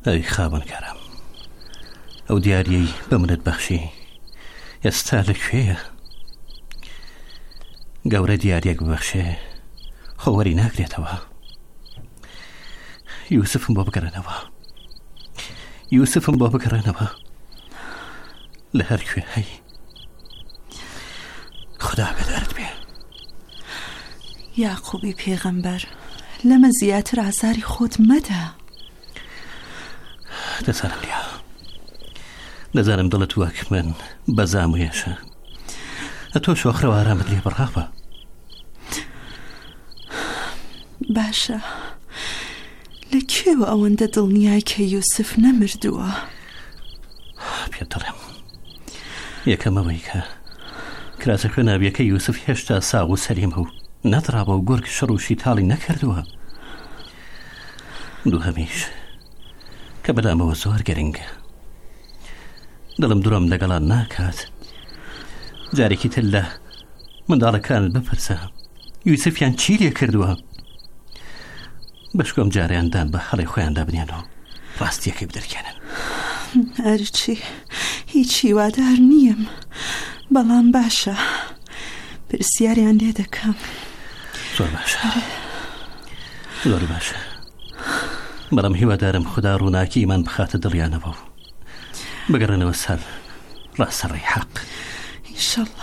ئەی خاوەنکارم، ئەو دیاریەی بە منت بەخشی ئێستا لەکوێیە؟ گەورە دیارێک ببەخشێ خۆوەری ناکرێتەوە. یوسفم بۆ بگەڕێنەوە، یوسفم بۆ بگەڕێنەوە لە هەر کوێ هەی. خدا بێدارت بێ. یاقوبی پێغەمبەر، لەمە زیاتر ئازاری خۆت مەدە. دەزانم لیا، دەزانم دڵت وەک من بەزام و هێشە، ئەتۆ شۆخرەوە ئارامت لێ بڕاوە. باشە، لەکوێوە ئەوەندە دڵنیای کە یوسف نەمردووە؟ پێت دەڵێم، یەکەمەوەی کە کراسەکە ناویەکە یوسف هێشتا ساغ و سەلیمە و نەتڕاوە و گۆرگ شەڕ و شیتاڵی نەکردووە. دووهەمیش کە بەلامەوە زۆر گەرنگە، دڵم دوڕم لەگەڵان ناکات. جارێکی تر لە منداڵەکانت بپرسە یوسفیان چی لێ کردووە، بەشکۆم جاریاندان بە هەڵی خۆیاندا بنێنەوە ڕاستیەکەی بدەرکێنن. ئەرچی هیچی وادار نییەم، بەڵام باشە، پرسیاریان لێ دەکەم. زۆر باشە، زۆر باشە، بەڵام هیوادارم خدا ڕووناکی ئیمان بخاتە دڵیانەوە و بگەڕێنەوە سەر ڕاستەڕێی حەق. ئینشەڵڵا.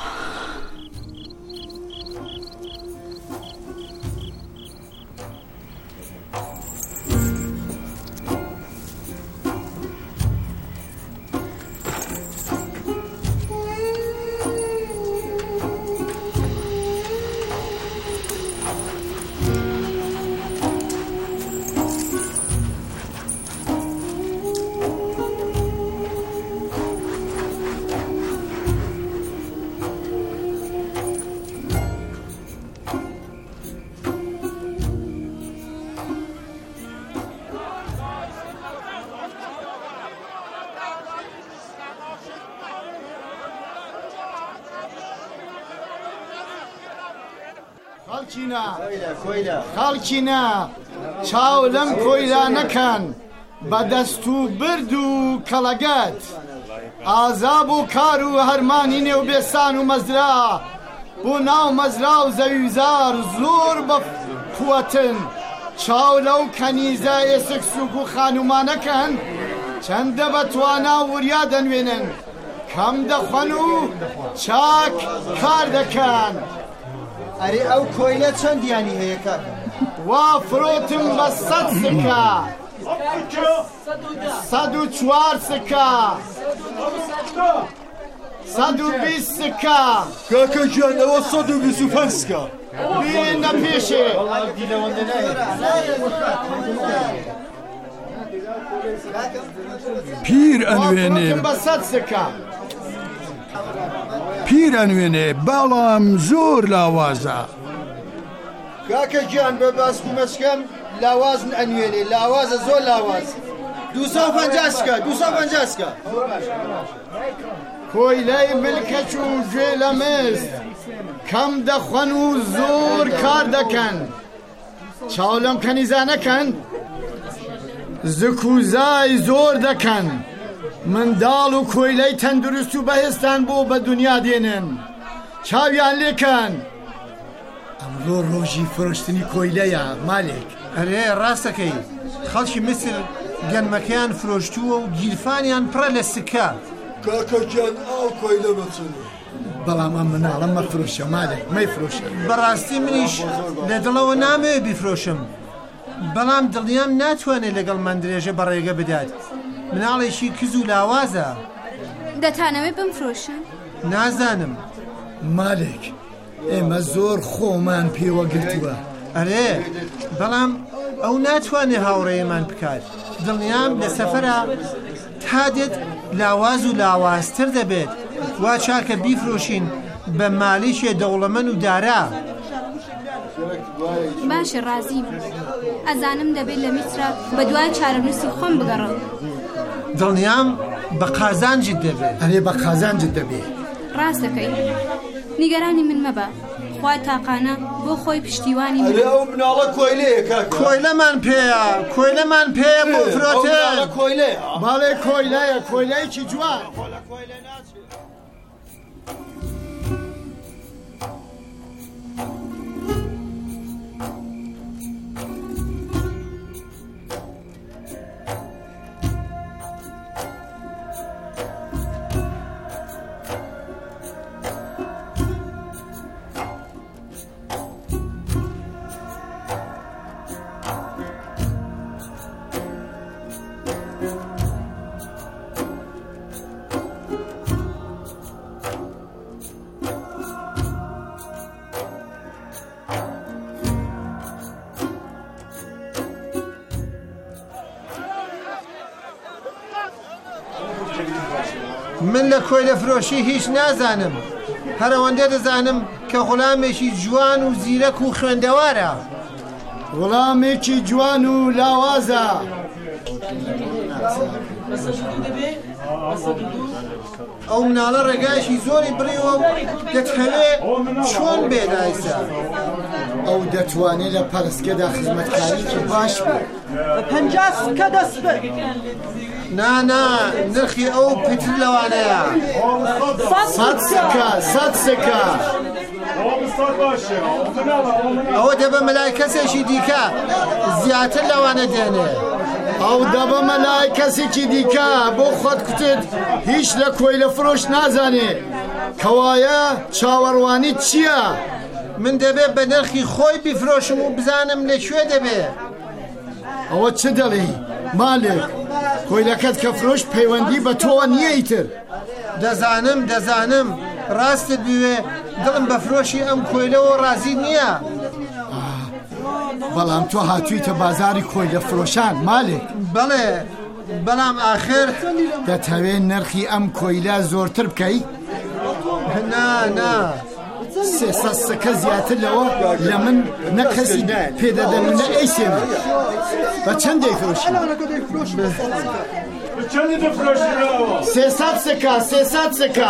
خەڵکینە چاو لەم کۆیلا نەکەن، بەدەست و برد و کەڵەگەت، ئازاب و کار و هەرمانی نێو بێسان و مەزرا بۆ ناو مەزرا و زەویزار زۆر بەقووەتن. چاو لەو کەنیزە ئێسک سوک و خانومانەکەن، چەندە بەتوانا و وریا دەنوێنن، کەم دەخۆن و چاک کار دەکەن. ئەرێ ئەو کۆیلە چەندیانی هەیە کاکە؟ وا فرۆتم بە سەد سکە، سەد و چوار سکە، سەد و بیست سکە. کاکە گیان ئەوە سەد و بیست و پەنج سکە. بینە پێشێ. پیر ئەنوێنێ بە سەد سکە. پیر ئەنوێنێ بەڵام زۆر لاوازە. کاکە گیان بە باسکومەچکەم لاوازن ئەنوێنێ، لاوازە زۆر لاواز. دووسە و پەنجا سکە، دووسە و پەنجا سکە. کۆیلەی ملکەچ و گوێ لە مست، کەم دەخۆن و زۆر کار دەکەن. چاو لەم کەنیزانەکەن، زکوزای زۆر دەکەن. منداڵ و کۆیلەی تەندروست و بەهێستان بۆ بە دنیا دێنن، چاویان لێکەن. ئەمڕۆ ڕۆژی فرۆشتنی کۆیلەیە مالێک. ئەرێ ڕاستەکەی، خەڵکی میسر گەنمەکەیان فرۆشتووە و گیرفانیان پڕە لە سکە. کاکە گیان ئاو کۆیلە بچن. بەڵام ئەم مناڵە مەفرۆشە مالێک، مەیفرۆشە. بەڕاستی منیش لە دڵەوە نامەوێ بیفرۆشم، بەڵام دڵنیام ناتوانێت لەگەڵ من درێژە بەڕێگە بدات. مناڵێکی کز و لاوازە. دەتانەوێت بمفرۆشن؟ نازانم مالێک، ئێمە زۆر خۆمان پێوە گرتووە. ئەرێ بەڵام ئەو ناتوانێت هاوڕێیەمان بکات. دڵنیام لە سەفەرە تا دێت لاواز و لاوازتر دەبێت، وا چاکە بیفرۆشین بە مالیشێ دەوڵەمەند و دارا. باشە، ڕازیم. ئەزانم دەبێت لە میسرە بە دوای چارەنووسی خۆم بگەڕم. دڵنیام بە قازانجت دەبێت. ئەرێ بە قازانجت دەبێت. ڕاستەکەی، نیگەرانی من مەبە، خوای تاقانە بۆ خۆی پشتیوانی ئەرێ ئەو مناڵە کۆیلەیە کاکە کۆیلەمان پێیە کۆیلەمان پێیە بۆ فرۆتێن کۆیلەیە باڵێ کۆیلەیە کۆیلەیەکی جوان من لە کۆیلە فرۆشی هیچ نازانم هەرەوەندە دەزانم کە غوڵامێکی جوان و زیرەک و خوێندەوارە غوڵامێکی جوان و لاوازە ئەو مناڵە ڕێگایشی زۆری بڕیوە و دەتەوێ چۆن بێدایسە ئەو دەتوانێت لە پەرستگەدا خزمەتکاریکی باش بێت بە پەنجا سکە دەست بێت نانا نرخی ئەو پتر لەوانەیە سەد سکە سەد سکە ئەوە دەبە مەلای کەسێکی دیکە زیاتر لەوانە دێنێ ئەو دەبە مەلای کەسێکی دیکە بۆ خۆت کوتت هیچ لە کۆیلە فرۆش نازانێ کەوایە چاوەڕوانی چییە؟ من دەبێت بە نرخی خۆی بیفرۆشم و بزانم لەکوێ دەبێ ئەوە چ دەڵێ مالێک کۆیلەکەت کە فرۆش پەیوەندی بە تۆوە نییە ئیتر دەزانم دەزانم ڕاستت بوێ دڵم بە فرۆشی ئەم کۆیلەوە ڕازی نییە بەڵام تۆ هاتوویتە بازاری کۆیلە فرۆشان مالێک بەڵێ بەڵام ئاخر دەتەوێت نرخی ئەم کۆیلە زۆرتر بکەی؟ نا نا سێسەد سەکە زیاتر لەوە لە من نەکەسی پێدەدەمونە ئەیسێنە بە چەند دەیفرۆشی؟ سێسەد سەکە سێسەد سەکە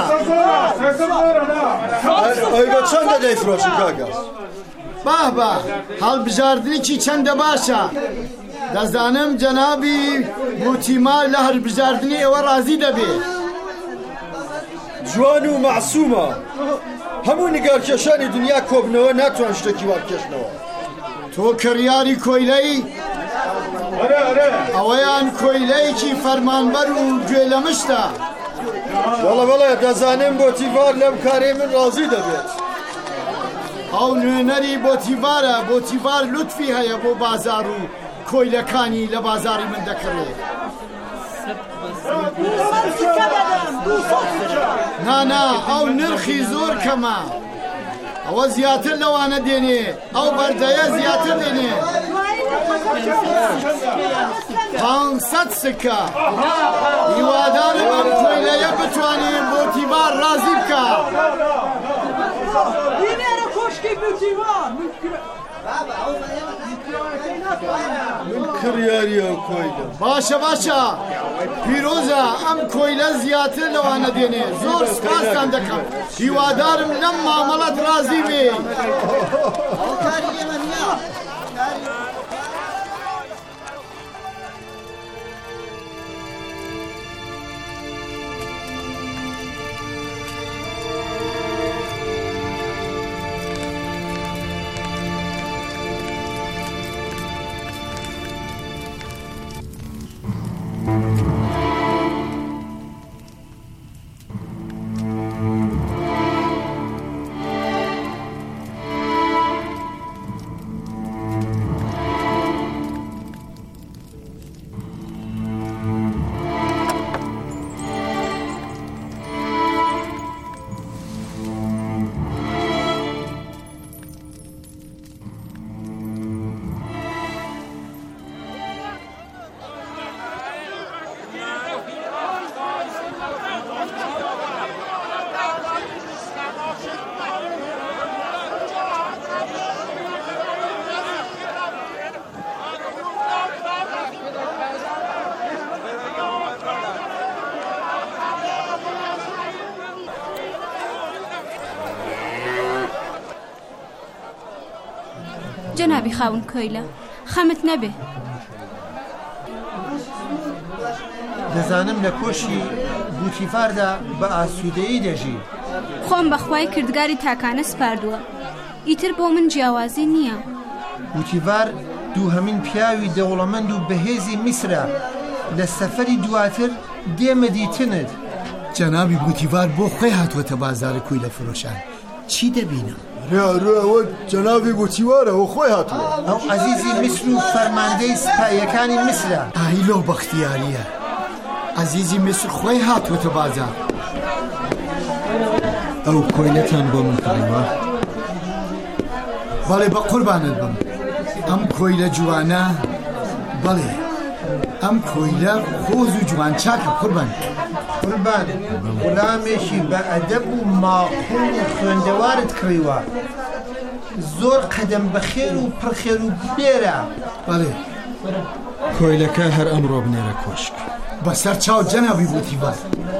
ئەی بە چەندە دەیفرۆشی کاکە؟ باه بە هەڵبژاردنێکی چەندە باشە دەزانم جەنابی موتیمار لە هەڵبژاردنی ئێوە ڕازی دەبێت جوان و مەعسوومە هەموو نیگارکێشانی دنیا کۆبنەوە ناتوان شتێکی وا بکێشنەوە تۆ کڕیاری کۆیلەی ئەوەیان کۆیلەیەکی فەرمانبەر و گوێ لە مشتە وەڵە بەڵێ دەزانم بۆتیڤار لەم کارێ من ڕازی دەبێت ئەو نوێنەری بۆتیڤارە بۆتیڤار لوتفی هەیە بۆ بازار و کۆیلەکانی لە بازاری من دەکڕێت نانا ئەو نرخی زۆر کەمە ئەوە زیاتر لەوانە دێنێ ئەو بەردەیە زیاتر دێنێ پانسەد سکە هیوادارم ئەم کۆیلەیە بتوانێت بۆتیڤار ڕازی بکە من کڕیاری ئەو کۆیلە باشە باشە پیرۆزە ئەم کۆیلە زیاتر لەوانە دێنێ زۆر سپاسان دەکەم هیوادارم لەم مامەڵەت ڕازی بێ جەنابی خاون کۆیلە خەمت نەبێ. دەزانم لە کۆشی بوتیفاردا بە ئاسوودەیی دەژی. خۆم بەخوای کردگاری تاکانە سپاردووە، ئیتر بۆ من جیاوازی نییە. بوتیفار دووهەمین پیاوی دەوڵەمەند و بەهێزی میسرە، لە سەفەری دواتر دێمە دیتنت. جەنابی بوتیفار بۆ خۆی هاتووەتە بازارە کوی لە فرۆشان، چی دەبینم؟ ڕێڕێەوە جەنابی بوتیوارەوە خۆی هاتووە. ئەو عەزیزی میسر و فەرماندەی سپایەکانی میسرە. ئایلۆ بەختیاریە، عەزیزی میسر خۆی هاتووەتە بازار. ئەو کۆیلەتان بۆ من کڕیوە؟ بەڵێ بە قوربانت بم، ئەم کۆیلە جوانە، بەڵێ ئەم کۆیلە خۆز و جوان چاکە قوربان. قوربان غولامێکی بە ئەدەب و ماقوڵ و خوێندەوارت کڕیوە، زۆر قەدەم بەخێر و پڕخێر و بێرە. بەڵێ کۆیلەکە هەر ئەمڕۆ بنێرە کۆشک. بەسەر چاو جەنابی بوتیفار.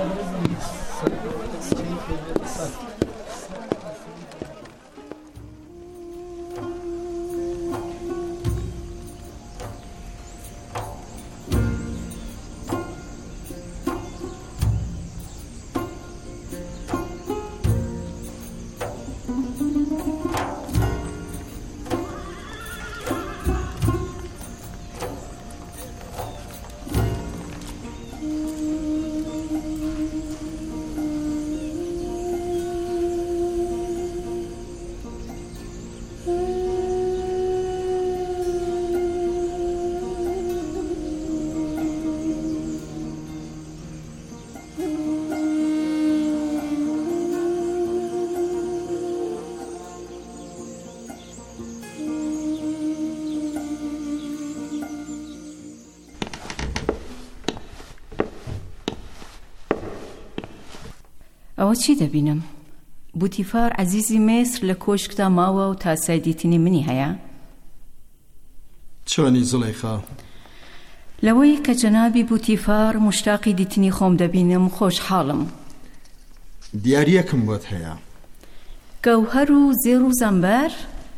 ئەوە چی دەبینم؟ بوتیفار عەزیزی میسر لە کۆشکدا ماوە و تاسای دیتنی منی هەیە؟ چۆنی زوڵەیخا؟ لەوەی کە جەنابی بوتیفار مشتاقی دیتنی خۆم دەبینم خۆشحاڵم. دیاریەکم بۆت هەیە. گەوهەر و زێر و زەمبەر؟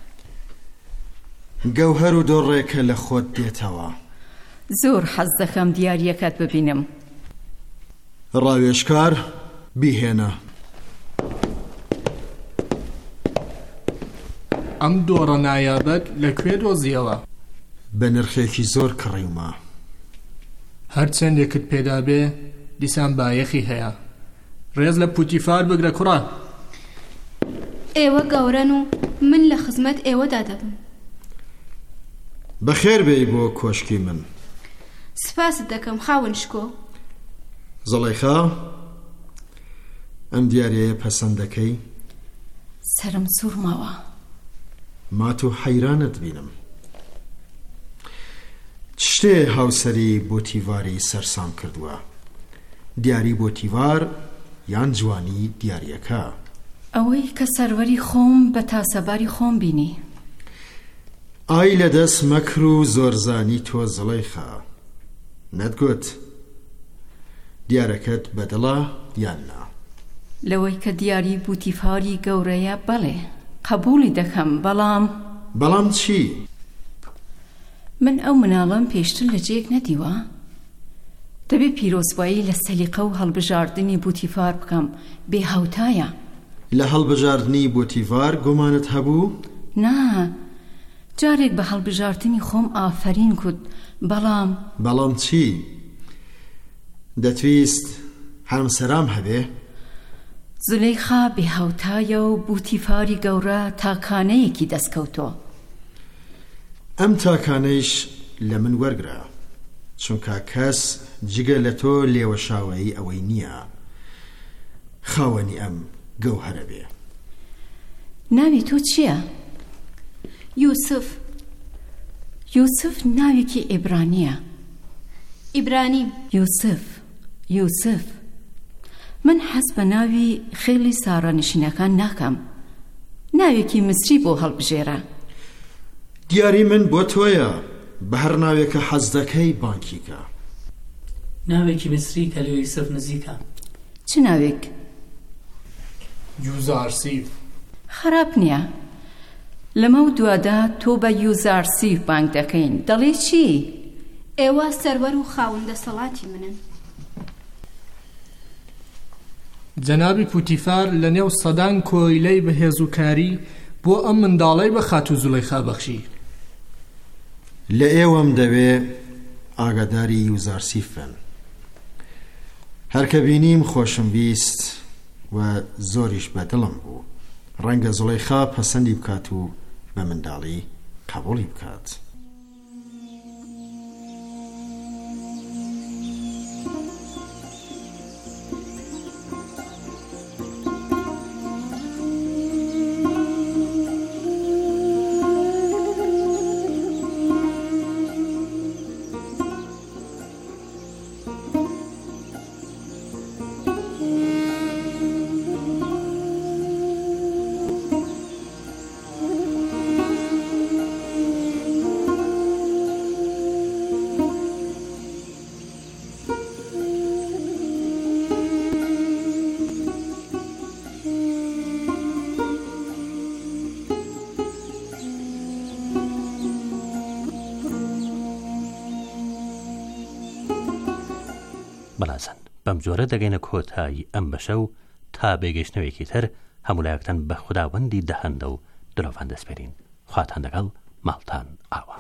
گەوهەر و دۆڕێکە لە خۆت دێتەوە. زۆر حەز دەکەم دیاریەکەت ببینم. ڕاوێژکار بیهێنە. ئەم دۆڕە نایابەت لەکوێ دۆزیەوە؟ بە نرخێکی زۆر کڕیومە. هەر چەندێکت پێدا بێ دیسان بایەخی هەیە. ڕێز لە پوتیفار بگرە کوڕە. ئێوە گەورەن و من لە خزمەت ئێوەدا دەبم. بەخێر بێی بۆ کۆشکی من. سپاست دەکەم خاوەن شکۆ. زەڵەیخا، ئەم دیارەیە پەسەندەکەی؟ سرم سوورماوە. مات و حەیرانت بینم. شتێ هاوسەری بۆتیڤاری سەرسام کردووە؟ دیاری بۆتیڤار یان جوانی دیاریەکە؟ ئەوەی کە سەروەری خۆم بە تاسەباری خۆم بینی. ئای لەدەست مەکر و زۆرزانی تۆ زەڵەیخا، نەتگوت دیارەکەت بەدڵە یان نا؟ لەوەی کە دیاری بوتیفاری گەورەیە بەڵێ قبولی دەکەم، بەڵام بەڵام چی؟ من ئەو مناڵەم پێشتر لە جێک نەدیوە. دەبێ پیرۆزبایی لە سەلیقە و هەڵبژاردننی بوتیفار بکەم، بێ هەوتایە. لە هەڵبژاردننی بوتیڤار گومانت هەبوو؟ نا، جارێک بە هەڵبژاردننی خۆم ئافرین کورد، بەڵام بەڵام چی؟ دەتویست هەمسەرام هەبێ؟ زولەیخا بێ هەوتایە و بوتیفاری گەورە تاکانەیەکی دەستکەوتۆ. ئەم تاکانەیش لە من وەرگرە، چونکە کەس جگە لە تۆ لێوەشاوایی ئەوەی نییە خاوەنی ئەم گەوهەرە بێ. ناوی تۆ چییە؟ یوسف. یوسف ناوێکی ئێبرانیە. ئیبرانیم. یوسف، یوسف. من حەز بە ناوی خێلی سارانشینەکان ناکەم. ناوێکی مسری بۆ هەڵبژێرە. دیاری من بۆ تۆیە، بە هەر ناوێکە حەز دەکەی بانکیکە. ناوێکی مسری کە لە یوسف نزیکە. چ ناوێک؟ یوزارسیف. خراپ نییە. لەمە و دوادا تۆ بە یوزارسیف بانگ دەکەین دەڵێ چی؟ ئێوە سەروەر و خاوەندە سەڵاتی منن. جەنابی پوتیفار لە نێو سەدان کۆیلەی بەهێزوکاری بۆ ئەم منداڵەی بە خاتو زولەیخا بەخشی. لە ئێوەم دەوێ ئاگاداری یوزارسیفن. هەرکە بینیم خۆشم بیست و زۆریش بەدڵم بوو. ڕەنگە زولەیخا پەسەندی بکات و بە منداڵی قبوڵی بکات. بەڵازن بەم جۆرە دەگەینە کۆتایی ئەم بەشە و تا بێگەشتنەوەیەکی تر هەمولایەکتان بە خوداوەندی دەهەندە و درۆڤان دەسپێرین. خواتان لەگەڵ ماڵتان ئاوا.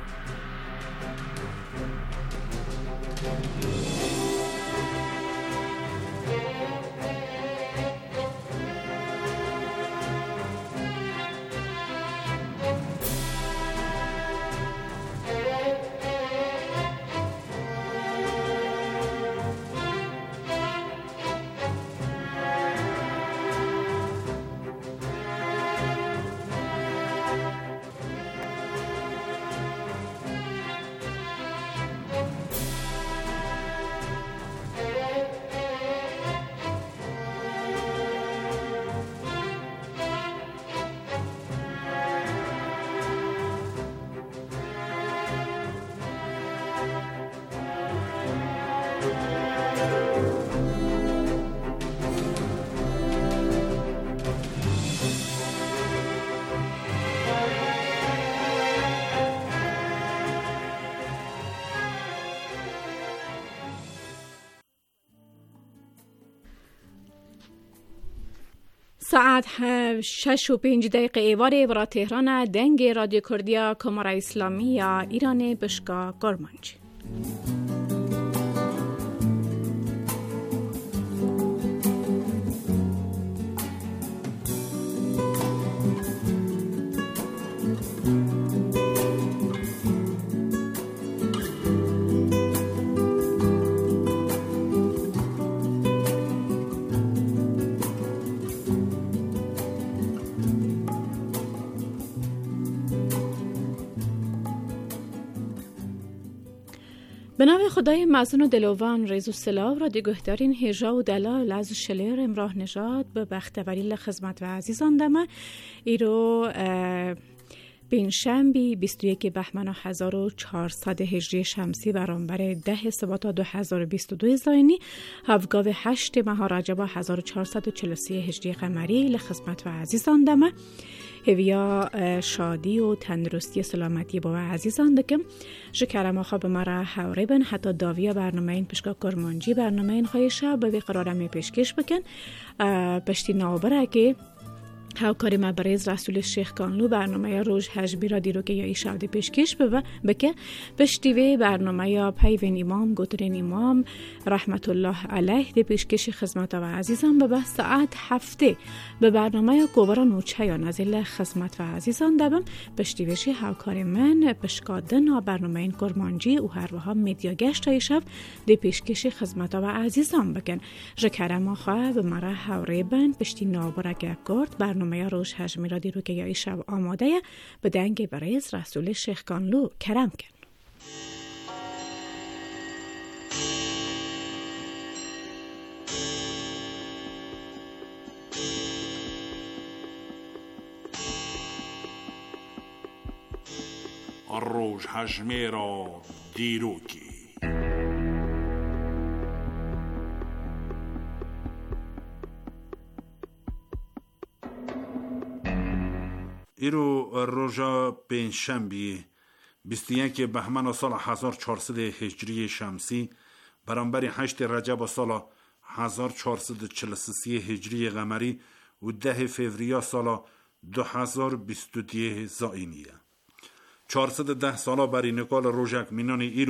ساعت شش و پنج دقیقه ایواره برا تهران دنگ رادیو کردیا کمرای اسلامی یا ایران بشکا گرمانج. به نام خدای مزون و دلوان ریز و سلاو را دیگهدارین هجا و دلال از شلیر امراه نژاد به بختوری لخدمت و عزیزان دمه ایرو پنجشنبه بیست و یک بهمن هزار و چهارصد هجری شمسی برابر ده سبات دو هزار و بیست و دو زاینی هفگاو هشت ماه رجب هزار و چهارصد و چهل و سه هجری قمری لخدمت و عزیزان دمه هویا شادی و تندرستی سلامتی با عزیزان دکم شکرم آخوا به مرا حوری بن حتی داویا برنامه این پشکا کرمانجی برنامه این خواهیشه به قرارم پیشکش بکن پشتی نوبره که هاوکاری ما بریز رسول شیخ کانلو برنامه روز هجبی را دیرو که یا ایشاودی پیشکش ببه بکه پشتیوه برنامه یا پیوین امام گوترین امام رحمت الله علیه دی پیشکش خدمت و عزیزان ببه ساعت هفته به برنامه یا گوبرا نوچه یا نزیل خدمت و عزیزان دبم پشتیوهشی هاوکاری من پشکادن و برنامه این کرمانجی و هر وها میدیا گشت ایشاو دی پیشکش خدمت و عزیزان بکن جکرم آخواه به مرا حوری بن پشتی نابرگه کرد برنامه برنامه روش هجمی را دیرو که یا شب آماده به دنگ بریز رسول شیخ کانلو کرم کن. الروج هجمی را دیرو کی ایرو روژا پنجشنبه بیست و یک بهمن سال هزار و چهارصد هجری شمسی برابر هشت رجب سال هزار و چهارصد و چهل و سه هجری قمری و ده فوریه سال دو هزار و بیست و دو زائینیه. چهارصد و ده ساله بری نکال روژک مینان ایرو